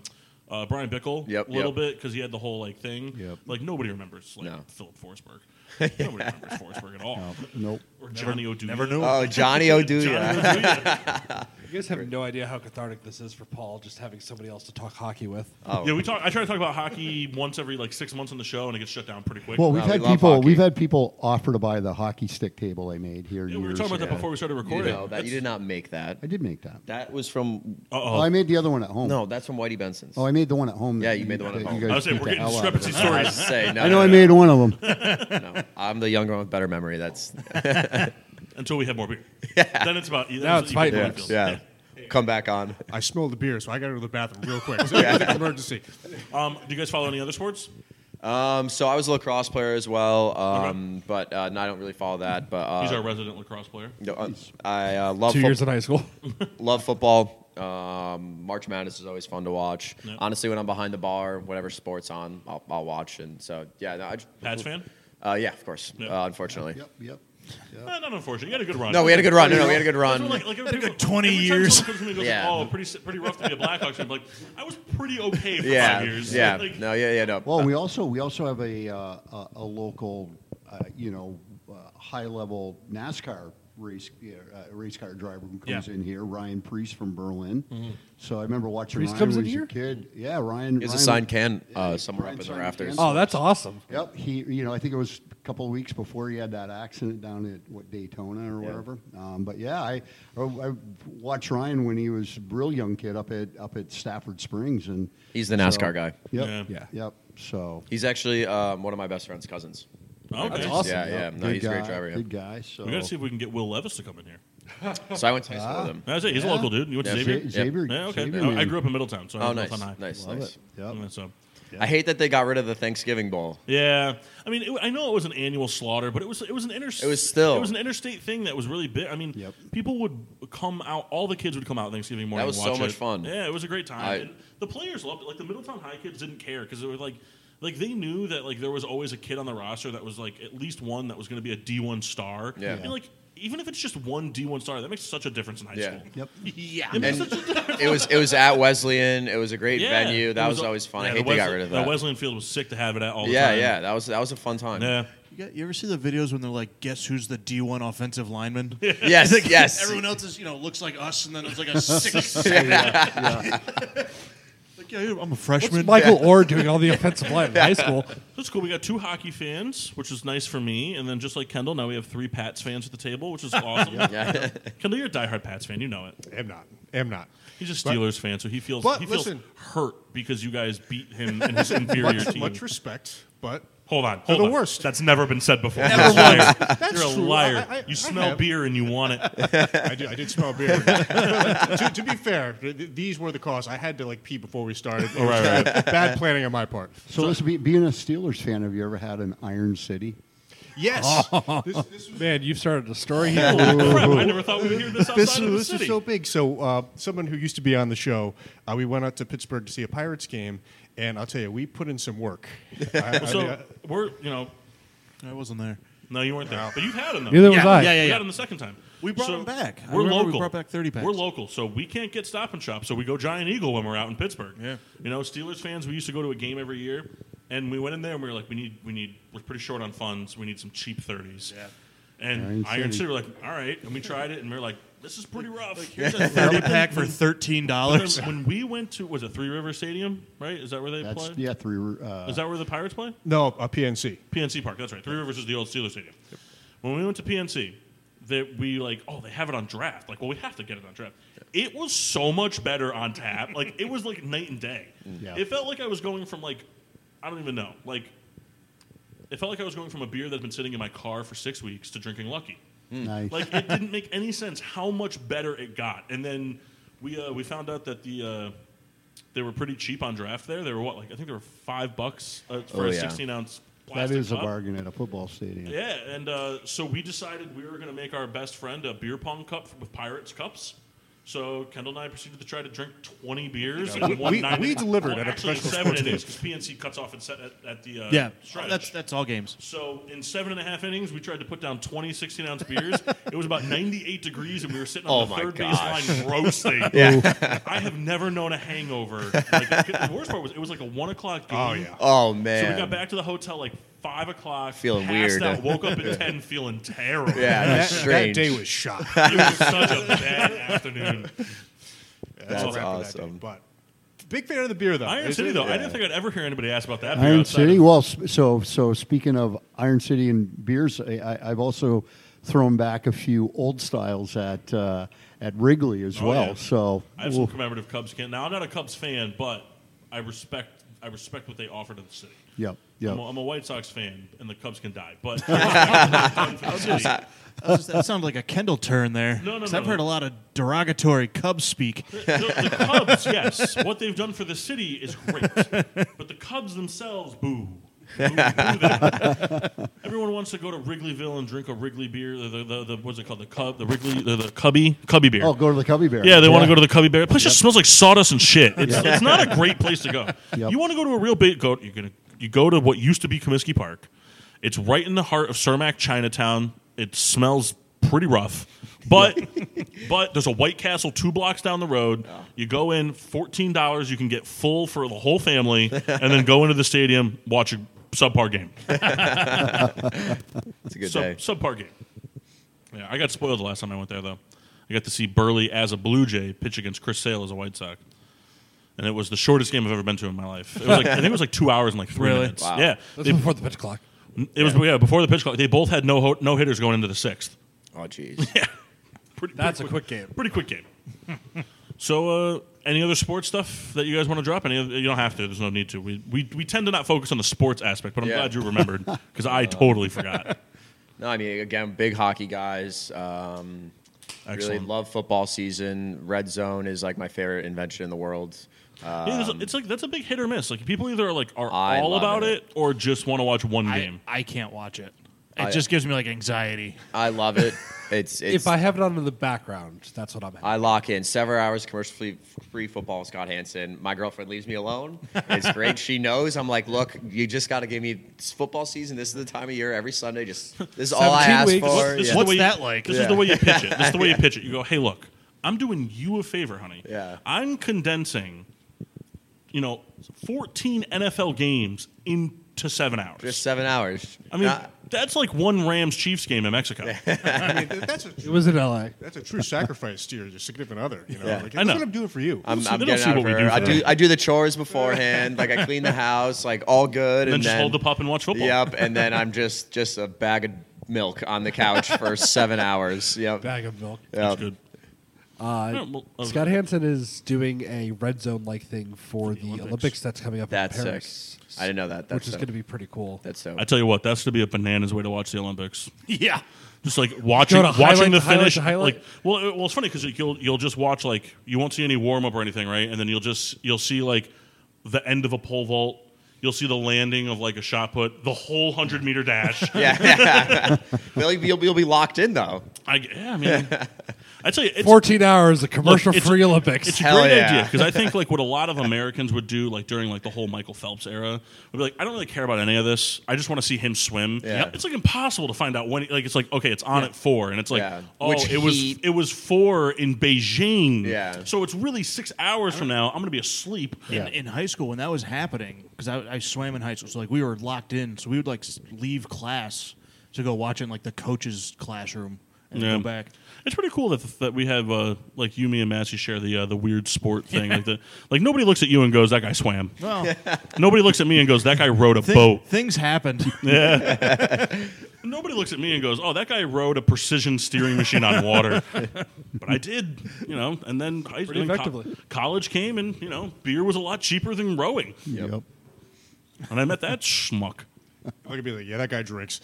Speaker 2: Brian Bickle,
Speaker 4: Yep,
Speaker 2: a little
Speaker 4: yep.
Speaker 2: bit because he had the whole like thing.
Speaker 6: Yep.
Speaker 2: Like nobody remembers like
Speaker 4: No.
Speaker 2: Philip Forsberg. Nobody remembers Forsberg at all.
Speaker 6: Nope.
Speaker 2: Or Johnny O'Doul.
Speaker 3: Never knew.
Speaker 4: Oh, Johnny O'Doul.
Speaker 2: Johnny O'Doul.
Speaker 5: You guys have no idea how cathartic this is for Paul, just having somebody else to talk hockey with.
Speaker 4: Oh.
Speaker 2: Yeah, I try to talk about hockey once every like 6 months on the show, and it gets shut down pretty quick.
Speaker 6: Well, we've
Speaker 4: No, we
Speaker 6: had
Speaker 4: love
Speaker 6: people.
Speaker 4: hockey.
Speaker 6: We've had people offer to buy the hockey stick table I made here.
Speaker 2: Yeah, we were
Speaker 6: years
Speaker 2: talking about that
Speaker 6: ago.
Speaker 2: before we started
Speaker 4: You
Speaker 2: recording.
Speaker 4: know that you did not make that.
Speaker 6: I did make that.
Speaker 4: That was from.
Speaker 6: Oh, I made the other one at home.
Speaker 4: No, that's from Whitey Benson's.
Speaker 6: Oh, I made the one at home.
Speaker 4: Yeah,
Speaker 6: that
Speaker 4: you made the one at
Speaker 6: that
Speaker 4: home.
Speaker 6: you
Speaker 2: I
Speaker 6: guys
Speaker 2: was saying
Speaker 6: beat
Speaker 2: we're
Speaker 6: the
Speaker 2: getting
Speaker 6: hell out of.
Speaker 2: discrepancy
Speaker 4: I
Speaker 2: stories.
Speaker 4: say no.
Speaker 6: I know
Speaker 4: no,
Speaker 6: I
Speaker 4: no.
Speaker 6: made one of them.
Speaker 4: No, I'm the younger one with better memory. That's
Speaker 2: Until we have more beer. Then it's about.
Speaker 5: Now it's fighting
Speaker 2: equal
Speaker 5: words.
Speaker 2: playing field.
Speaker 4: yeah. Come back on.
Speaker 1: I smelled the beer, so I got to go to the bathroom real quick. It's an emergency.
Speaker 2: Do you guys follow any other sports?
Speaker 4: So I was a lacrosse player as well,
Speaker 2: Okay.
Speaker 4: but no, I don't really follow that. But
Speaker 2: He's our resident lacrosse player.
Speaker 4: I love
Speaker 5: 2 years in high school.
Speaker 4: love football. March Madness is always fun to watch.
Speaker 2: Yep.
Speaker 4: Honestly, when I'm behind the bar, whatever sport's on, I'll watch. And so yeah, no,
Speaker 2: Pats fan?
Speaker 4: yeah, of course.
Speaker 2: Yeah.
Speaker 4: Unfortunately.
Speaker 6: Yep.
Speaker 2: Not unfortunate. You had a good run.
Speaker 4: No, we had a good run. No, we had a good run.
Speaker 2: Like, every
Speaker 3: a
Speaker 2: people-
Speaker 3: good 20
Speaker 2: every time
Speaker 3: years.
Speaker 2: someone comes to me and goes,
Speaker 4: Yeah.
Speaker 2: oh, pretty rough to be a Blackhawks fan. I'm like, I was pretty okay for
Speaker 4: Yeah,
Speaker 2: 5 years.
Speaker 4: yeah,
Speaker 2: Like,
Speaker 4: no, yeah, no.
Speaker 6: Well, we also have a local, high level NASCAR race car driver who comes
Speaker 2: Yeah.
Speaker 6: in here, Ryan Priest from Berlin. So I remember watching
Speaker 5: Priest
Speaker 6: Ryan
Speaker 5: comes
Speaker 6: when
Speaker 5: in
Speaker 6: he was
Speaker 5: here?
Speaker 6: a kid. Yeah, Ryan.
Speaker 4: He has a
Speaker 6: Ryan-
Speaker 4: signed can
Speaker 6: Yeah,
Speaker 4: somewhere
Speaker 6: Ryan
Speaker 4: up in the
Speaker 6: signed
Speaker 4: rafters.
Speaker 6: can.
Speaker 5: Oh, that's awesome.
Speaker 6: Yep, I think it was a couple of weeks before he had that accident down at Daytona or wherever. But yeah, I watched Ryan when he was a real young kid up at Stafford Springs, and
Speaker 4: He's the NASCAR guy.
Speaker 6: Yep,
Speaker 2: Yeah.
Speaker 6: yep. So
Speaker 4: He's actually one of my best friend's cousins.
Speaker 2: Okay.
Speaker 5: That's awesome.
Speaker 4: Yeah, yeah. No,
Speaker 6: good
Speaker 4: he's a great
Speaker 6: guy,
Speaker 4: driver. Yeah.
Speaker 6: Good guy. So
Speaker 2: We got to see if we can get Will Levis to come in here.
Speaker 4: So I went to high school with him.
Speaker 2: That's it. He's a local dude. You went to
Speaker 4: Yeah.
Speaker 2: Xavier?
Speaker 6: Xavier.
Speaker 2: Yeah, okay.
Speaker 6: Xavier,
Speaker 2: I
Speaker 6: man.
Speaker 2: grew up in Middletown, so I
Speaker 4: Oh,
Speaker 2: was
Speaker 4: nice,
Speaker 2: Middletown High.
Speaker 4: nice,
Speaker 6: Love
Speaker 4: nice.
Speaker 6: it. Yep.
Speaker 2: Yeah, so,
Speaker 4: I hate that they got rid of the Thanksgiving Bowl.
Speaker 2: yeah, I mean, I know it was an annual slaughter, but it was an
Speaker 4: It was still-
Speaker 2: it was an interstate thing that was really big. I mean,
Speaker 6: Yep.
Speaker 2: people would come out. All the kids would come out Thanksgiving morning.
Speaker 4: That was
Speaker 2: and
Speaker 4: so
Speaker 2: watch
Speaker 4: much
Speaker 2: it.
Speaker 4: fun.
Speaker 2: Yeah, it was a great time.
Speaker 4: I-
Speaker 2: And the players loved it. Like the Middletown High kids didn't care because it was like they knew that like there was always a kid on the roster that was like at least one that was going to be a D1 star.
Speaker 4: Yeah.
Speaker 2: And like even if it's just one D1 star, that makes such a difference in high
Speaker 4: Yeah.
Speaker 2: school.
Speaker 6: Yep.
Speaker 3: Yeah.
Speaker 2: It makes
Speaker 4: And
Speaker 2: such a difference.
Speaker 4: it was at Wesleyan. It was a great
Speaker 2: Yeah,
Speaker 4: venue. That
Speaker 2: it
Speaker 4: was always fun.
Speaker 2: yeah,
Speaker 4: I
Speaker 2: the
Speaker 4: hate they got
Speaker 2: Wesleyan-
Speaker 4: rid of
Speaker 2: The
Speaker 4: that.
Speaker 2: Wesleyan Field was sick to have it at all the
Speaker 4: Yeah,
Speaker 2: time.
Speaker 4: yeah. That was a fun time.
Speaker 2: Yeah.
Speaker 3: You ever see the videos when they're like, guess who's the D1 offensive lineman?
Speaker 4: Yes, yes.
Speaker 3: Everyone else is, looks like us, and then it's like a 6'6". Like, yeah, I'm a freshman.
Speaker 5: What's Michael Orr doing all the offensive line in high school?
Speaker 2: That's cool. We got 2 hockey fans, which is nice for me. And then just like Kendall, now we have 3 Pats fans at the table, which is awesome.
Speaker 4: Yeah.
Speaker 2: Kendall, you're a diehard Pats fan. You know it.
Speaker 1: Am not.
Speaker 2: He's a
Speaker 1: But-
Speaker 2: Steelers fan, so he feels
Speaker 1: but
Speaker 2: he feels
Speaker 1: listen.
Speaker 2: hurt because you guys beat him in his inferior team.
Speaker 1: Much respect, but
Speaker 2: Hold on.
Speaker 1: They're
Speaker 2: Hold
Speaker 1: the
Speaker 2: on.
Speaker 1: worst.
Speaker 2: That's never been said before.
Speaker 3: Never
Speaker 2: You're a liar.
Speaker 1: That's
Speaker 2: You're a
Speaker 1: true.
Speaker 2: liar.
Speaker 1: I
Speaker 2: You smell
Speaker 1: have.
Speaker 2: beer and you want it.
Speaker 1: I did smell beer. to be fair, these were the costs. I had to pee before we started. It was bad planning on my part.
Speaker 6: So listen, being a Steelers fan, have you ever had an Iron City?
Speaker 1: Yes.
Speaker 5: Man, you've started a story here.
Speaker 2: Holy crap, I never thought we would hear this outside of the
Speaker 1: This
Speaker 2: city.
Speaker 1: is so big. So someone who used to be on the show, we went out to Pittsburgh to see a Pirates game, and I'll tell you, we put in some work.
Speaker 2: So we're,
Speaker 3: I wasn't there.
Speaker 2: no, you weren't there. But you've had him, though.
Speaker 5: Neither was I.
Speaker 3: Yeah, yeah,
Speaker 2: We
Speaker 3: yeah.
Speaker 2: had him the second time.
Speaker 3: We brought him back. I
Speaker 2: We're
Speaker 3: remember we
Speaker 2: local.
Speaker 3: brought back 30 packs.
Speaker 2: We're local, so we can't get Stop and Shop. So we go Giant Eagle when we're out in Pittsburgh.
Speaker 3: Yeah.
Speaker 2: Steelers fans. We used to go to a game every year, and we went in there and we were like, we're pretty short on funds. We need some cheap 30s.
Speaker 3: Yeah.
Speaker 2: And
Speaker 6: Iron
Speaker 2: Iron
Speaker 6: City.
Speaker 2: City were like, all right, and we tried it, and we were like, this is pretty rough.
Speaker 3: Here's a 30 pack for $13.
Speaker 2: When we went to, was it Three River Stadium? Right? Is that where they
Speaker 6: That's
Speaker 2: play?
Speaker 6: three.
Speaker 2: Is that where the Pirates play?
Speaker 1: No, a PNC.
Speaker 2: PNC Park. That's right. Three Rivers is the old Steelers Stadium. When we went to PNC, that we they have it on draft. Like, well, we have to get it on draft. It was so much better on tap. It was like night and day.
Speaker 6: Yeah.
Speaker 2: It felt like I was going from I don't even know. It felt like I was going from a beer that's been sitting in my car for 6 weeks to drinking Lucky.
Speaker 6: Nice.
Speaker 2: It didn't make any sense how much better it got. And then we found out that they were pretty cheap on draft there. They were I think they were $5 for
Speaker 4: Oh,
Speaker 2: a
Speaker 4: yeah.
Speaker 2: 16-ounce
Speaker 6: that
Speaker 2: plastic
Speaker 6: is a
Speaker 2: cup.
Speaker 6: bargain at a football stadium.
Speaker 2: Yeah, and so we decided we were going to make our best friend a beer pong cup with Pirates cups. So Kendall and I proceeded to try to drink 20 beers in one
Speaker 1: we
Speaker 2: night.
Speaker 1: delivered at a
Speaker 2: actually
Speaker 1: professional
Speaker 2: 7
Speaker 1: sports
Speaker 2: innings because PNC cuts off at the
Speaker 3: Yeah,
Speaker 2: stretch.
Speaker 3: that's all games.
Speaker 2: So in 7.5 innings, we tried to put down 20 16-ounce beers. It was about 98 degrees, and we were sitting on the third baseline roasting. I have never known a hangover. Like, the worst part was it was like a 1 o'clock game.
Speaker 1: Oh, yeah.
Speaker 4: Oh
Speaker 2: So
Speaker 4: man.
Speaker 2: we got back to the hotel like 5 o'clock.
Speaker 4: Feeling
Speaker 2: passed
Speaker 4: weird.
Speaker 2: Out, woke up at 10 feeling terrible.
Speaker 4: Yeah, that's
Speaker 1: That
Speaker 4: strange.
Speaker 1: day was shot.
Speaker 2: It was such a bad afternoon.
Speaker 4: That's
Speaker 1: all happened that day.
Speaker 4: awesome.
Speaker 1: But big fan of the beer, though.
Speaker 2: Iron City, though, I didn't think I'd ever hear anybody ask about that. beer
Speaker 6: Iron
Speaker 2: outside
Speaker 6: City.
Speaker 2: of-
Speaker 6: Well, so speaking of Iron City and beers, I've also thrown back a few old styles at Wrigley as
Speaker 2: Oh,
Speaker 6: well.
Speaker 2: yeah.
Speaker 6: So
Speaker 2: I have some commemorative Cubs can. Now I'm not a Cubs fan, but I respect what they offer to the city.
Speaker 6: Yep.
Speaker 2: I'm a White Sox fan, and the Cubs can die. But
Speaker 3: That sounded like a Kendall turn there.
Speaker 2: No,
Speaker 3: 'Cause
Speaker 2: no,
Speaker 3: I've
Speaker 2: no.
Speaker 3: heard a lot of derogatory Cubs speak.
Speaker 2: the Cubs, yes, what they've done for the city is great, but the Cubs themselves, boo. Boo them. Everyone wants to go to Wrigleyville and drink a Wrigley beer. The what's it called? The Cubby beer.
Speaker 6: Oh, go to the Cubby Bear.
Speaker 2: Yeah, they want to go to the Cubby Bear. The place just smells like sawdust and shit. It's not a great place to go.
Speaker 6: Yep.
Speaker 2: You want to go to a real big you go to what used to be Comiskey Park. It's right in the heart of Cermak, Chinatown. It smells pretty rough, but there's a White Castle 2 blocks down the road. You go in, $14. You can get full for the whole family, and then go into the stadium, watch a subpar game.
Speaker 4: It's a good day.
Speaker 2: Subpar game. Yeah, I got spoiled the last time I went there, though. I got to see Burley as a Blue Jay pitch against Chris Sale as a White Sox. And it was the shortest game I've ever been to in my life. It was I think it was like 2 hours and like 3
Speaker 3: Really?
Speaker 2: minutes.
Speaker 4: Wow.
Speaker 2: Yeah.
Speaker 5: That's before the pitch clock.
Speaker 2: It was before the pitch clock. They both had no hitters going into the 6th.
Speaker 4: Oh jeez.
Speaker 2: Yeah.
Speaker 5: That's a quick game.
Speaker 2: Pretty quick game. So, any other sports stuff that you guys want to drop? You don't have to. There's no need to. We tend to not focus on the sports aspect, but I'm
Speaker 4: Yeah.
Speaker 2: glad you remembered because I totally forgot.
Speaker 4: No, I mean again, big hockey guys. Really
Speaker 2: Excellent.
Speaker 4: love football season. Red Zone is like my favorite invention in the world.
Speaker 2: It's like that's a big hit or miss. Like people either are
Speaker 4: I
Speaker 2: all
Speaker 4: love
Speaker 2: about
Speaker 4: it.
Speaker 2: it or just want to watch one game.
Speaker 3: I can't watch it. It just gives me like anxiety.
Speaker 4: I love it. It's
Speaker 5: If I have it on in the background, that's what I'm having.
Speaker 4: I lock in several hours commercial-free football with Scott Hansen. My girlfriend leaves me alone. It's great. She knows. I'm like, look, you just got to give me it's football season. This is the time of year. Every Sunday, this is all I
Speaker 5: 17
Speaker 4: ask
Speaker 5: weeks.
Speaker 4: for.
Speaker 2: This is
Speaker 4: Yeah.
Speaker 2: the
Speaker 3: What's
Speaker 2: way you-
Speaker 3: that like?
Speaker 2: This is the way you pitch it. This is the way you pitch it. You go, hey, look, I'm doing you a favor, honey.
Speaker 4: Yeah.
Speaker 2: I'm condensing, 14 NFL games into 7 hours.
Speaker 4: Just 7 hours.
Speaker 2: I mean, that's like one Rams-Chiefs game in Mexico.
Speaker 1: I mean, that's
Speaker 5: It was in L.A.
Speaker 1: a true sacrifice to your significant other. You know,
Speaker 4: Yeah.
Speaker 1: like,
Speaker 2: I know.
Speaker 1: that's what I'm doing for you.
Speaker 4: I'm
Speaker 2: They don't
Speaker 4: getting
Speaker 2: see
Speaker 4: out
Speaker 2: what
Speaker 4: of
Speaker 2: we
Speaker 4: her.
Speaker 2: do for
Speaker 4: I do the chores beforehand. Like I clean the house, like all good,
Speaker 2: And then
Speaker 4: and
Speaker 2: just
Speaker 4: then
Speaker 2: hold the pup and watch football.
Speaker 4: Yep, and then I'm just a bag of milk on the couch for 7 hours. Yep.
Speaker 5: Bag of milk.
Speaker 2: That's
Speaker 4: Yep.
Speaker 2: good. Yeah, well,
Speaker 5: Scott Hansen is doing a red zone-like thing for the Olympics that's coming up
Speaker 4: That's
Speaker 5: in
Speaker 4: sick.
Speaker 5: Paris.
Speaker 4: I didn't know that. That's
Speaker 5: Which is
Speaker 4: dope.
Speaker 5: going to be pretty cool.
Speaker 4: That's so.
Speaker 2: I tell you what, that's to be a bananas way to watch the Olympics.
Speaker 3: Yeah.
Speaker 2: Just like watching
Speaker 5: Go to highlight
Speaker 2: the
Speaker 5: to highlight
Speaker 2: finish.
Speaker 5: to highlight?
Speaker 2: Like, well, it's funny because you'll just watch you won't see any warm up or anything, right? And then you'll see like the end of a pole vault. You'll see the landing of like a shot put, the whole 100-meter dash.
Speaker 4: Yeah. You'll be locked in though.
Speaker 2: I mean, I tell you, it's
Speaker 5: 14 hours of commercial-free
Speaker 2: it's-
Speaker 5: Olympics.
Speaker 2: It's a
Speaker 4: Hell
Speaker 2: great
Speaker 4: yeah.
Speaker 2: idea because I think like what a lot of Americans would do like during like the whole Michael Phelps era would be like, I don't really care about any of this. I just want to see him swim.
Speaker 4: Yeah.
Speaker 2: It's like impossible to find out when. It's like okay, it's on at 4, and it's like
Speaker 4: Yeah.
Speaker 2: oh,
Speaker 4: Which heat?
Speaker 2: it was 4 in Beijing.
Speaker 4: Yeah.
Speaker 2: So it's really 6 hours from now. I'm gonna be asleep.
Speaker 3: In high school when that was happening, because I swam in high school, so like we were locked in, so we would like leave class to go watch in like the coach's classroom and then
Speaker 2: Yeah.
Speaker 3: go back.
Speaker 2: It's pretty cool that we have like you, me, and Massey share the weird sport thing. Like nobody looks at you and goes, "That guy swam."
Speaker 3: Well,
Speaker 2: Nobody looks at me and goes, "That guy rowed a boat."
Speaker 3: things happened.
Speaker 2: Nobody looks at me and goes, "Oh, that guy rode a precision steering machine on water." But I did, and then
Speaker 5: Pretty effectively.
Speaker 2: college came, and beer was a lot cheaper than rowing,
Speaker 6: Yep.
Speaker 2: and I met that schmuck.
Speaker 1: I could be like, yeah, that guy drinks.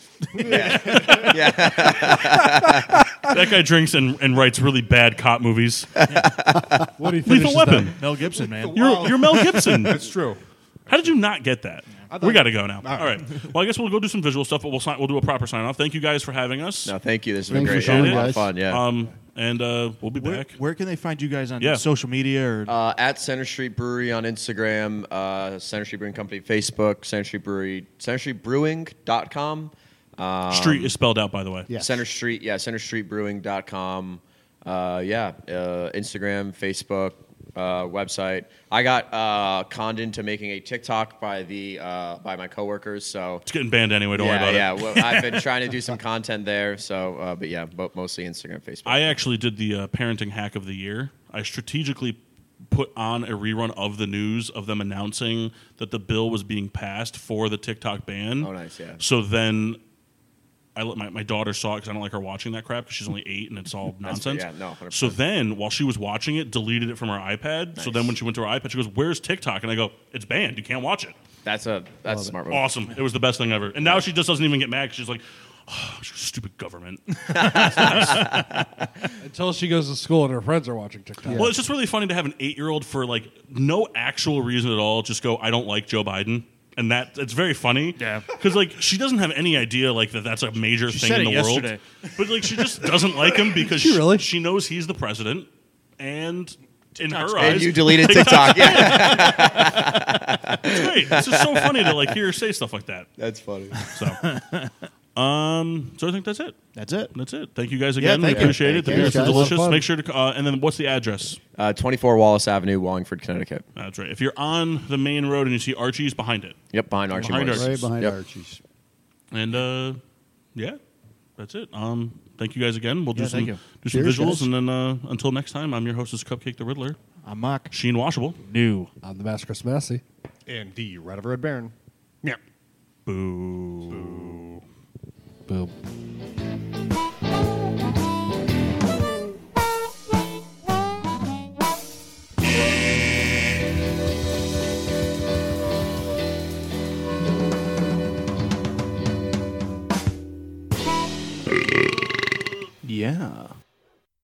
Speaker 2: That guy drinks and writes really bad cop movies.
Speaker 5: What do you
Speaker 2: Lethal Weapon.
Speaker 3: Mel Gibson, man.
Speaker 2: You're Mel Gibson.
Speaker 1: That's true.
Speaker 2: How did you not get that? We got to go now.
Speaker 1: All
Speaker 2: All right. Well, I guess we'll go do some visual stuff, but we'll do a proper sign off. Thank you guys for having us.
Speaker 4: No, thank you. This has been
Speaker 6: Thanks for
Speaker 4: great.
Speaker 6: coming,
Speaker 4: A lot
Speaker 6: guys.
Speaker 4: of fun. Yeah.
Speaker 2: And we'll be back.
Speaker 3: Where can they find you guys on
Speaker 2: Yeah.
Speaker 3: social media? Or
Speaker 4: At Center Street Brewery on Instagram, Center Street Brewing Company Facebook, Center Street Brewery, CenterStreetBrewing.com.
Speaker 2: Street is spelled out, by the way.
Speaker 6: Yes.
Speaker 4: CenterStreetBrewing.com. Instagram, Facebook, website. I got conned into making a TikTok by my coworkers. So
Speaker 2: It's getting banned anyway. Don't worry about it.
Speaker 4: Well, I've been trying to do some content there. So, but mostly Instagram, Facebook.
Speaker 2: I actually did the parenting hack of the year. I strategically put on a rerun of the news of them announcing that the bill was being passed for the TikTok ban.
Speaker 4: Oh, nice, yeah.
Speaker 2: So then I let my daughter saw it because I don't like her watching that crap because she's only 8 and it's all nonsense.
Speaker 4: yeah, no, 100%.
Speaker 2: So then while she was watching it, deleted it from her iPad. So then when she went to her iPad, she goes, "Where's TikTok?" And I go, "It's banned. You can't watch it."
Speaker 4: That's a smart move.
Speaker 2: Awesome. It was the best thing ever. And now she just doesn't even get mad 'cause she's like, "Oh, stupid government."
Speaker 5: Until she goes to school and her friends are watching TikTok.
Speaker 2: Well, it's just really funny to have an 8-year-old for like no actual reason at all just go, "I don't like Joe Biden." And it's very funny.
Speaker 3: Yeah.
Speaker 2: Because like she doesn't have any idea like that's a major thing
Speaker 3: said
Speaker 2: in the
Speaker 3: it
Speaker 2: world.
Speaker 3: yesterday.
Speaker 2: But like she just doesn't like him because
Speaker 5: Really?
Speaker 2: she knows he's the president, and in her
Speaker 4: And
Speaker 2: eyes,
Speaker 4: you deleted TikTok. Yeah,
Speaker 2: it's great. It's just so funny to like hear her say stuff like that.
Speaker 4: that's funny.
Speaker 2: So, so I think that's it.
Speaker 3: that's it.
Speaker 2: That's it. Thank you guys again.
Speaker 3: thank
Speaker 2: we
Speaker 3: you.
Speaker 2: appreciate it. The
Speaker 6: Thank you,
Speaker 2: beers are
Speaker 6: guys.
Speaker 2: delicious.
Speaker 5: A lot of fun.
Speaker 2: Make sure to and then what's the address?
Speaker 4: 24 Wallace Avenue, Wallingford, Connecticut.
Speaker 2: That's right. If you're on the main road and you see Archie's behind it.
Speaker 4: Yep, behind Archie
Speaker 2: Behind
Speaker 4: Motors.
Speaker 2: Archie's.
Speaker 6: Right behind
Speaker 4: Yep.
Speaker 6: Archie's.
Speaker 2: And yeah, that's it. Thank you guys again. We'll do
Speaker 3: Yeah,
Speaker 2: some
Speaker 3: thank you.
Speaker 2: do some
Speaker 6: Cheers,
Speaker 2: visuals,
Speaker 6: guys.
Speaker 2: and then until next time, I'm your hostess, Cupcake the Riddler,
Speaker 3: I'm Mock.
Speaker 2: Sheen Washable.
Speaker 3: New.
Speaker 5: I'm the Master Chris Massey.
Speaker 1: And the Red of Red Baron. Yeah.
Speaker 2: Boo.
Speaker 5: Boom.
Speaker 3: Yeah.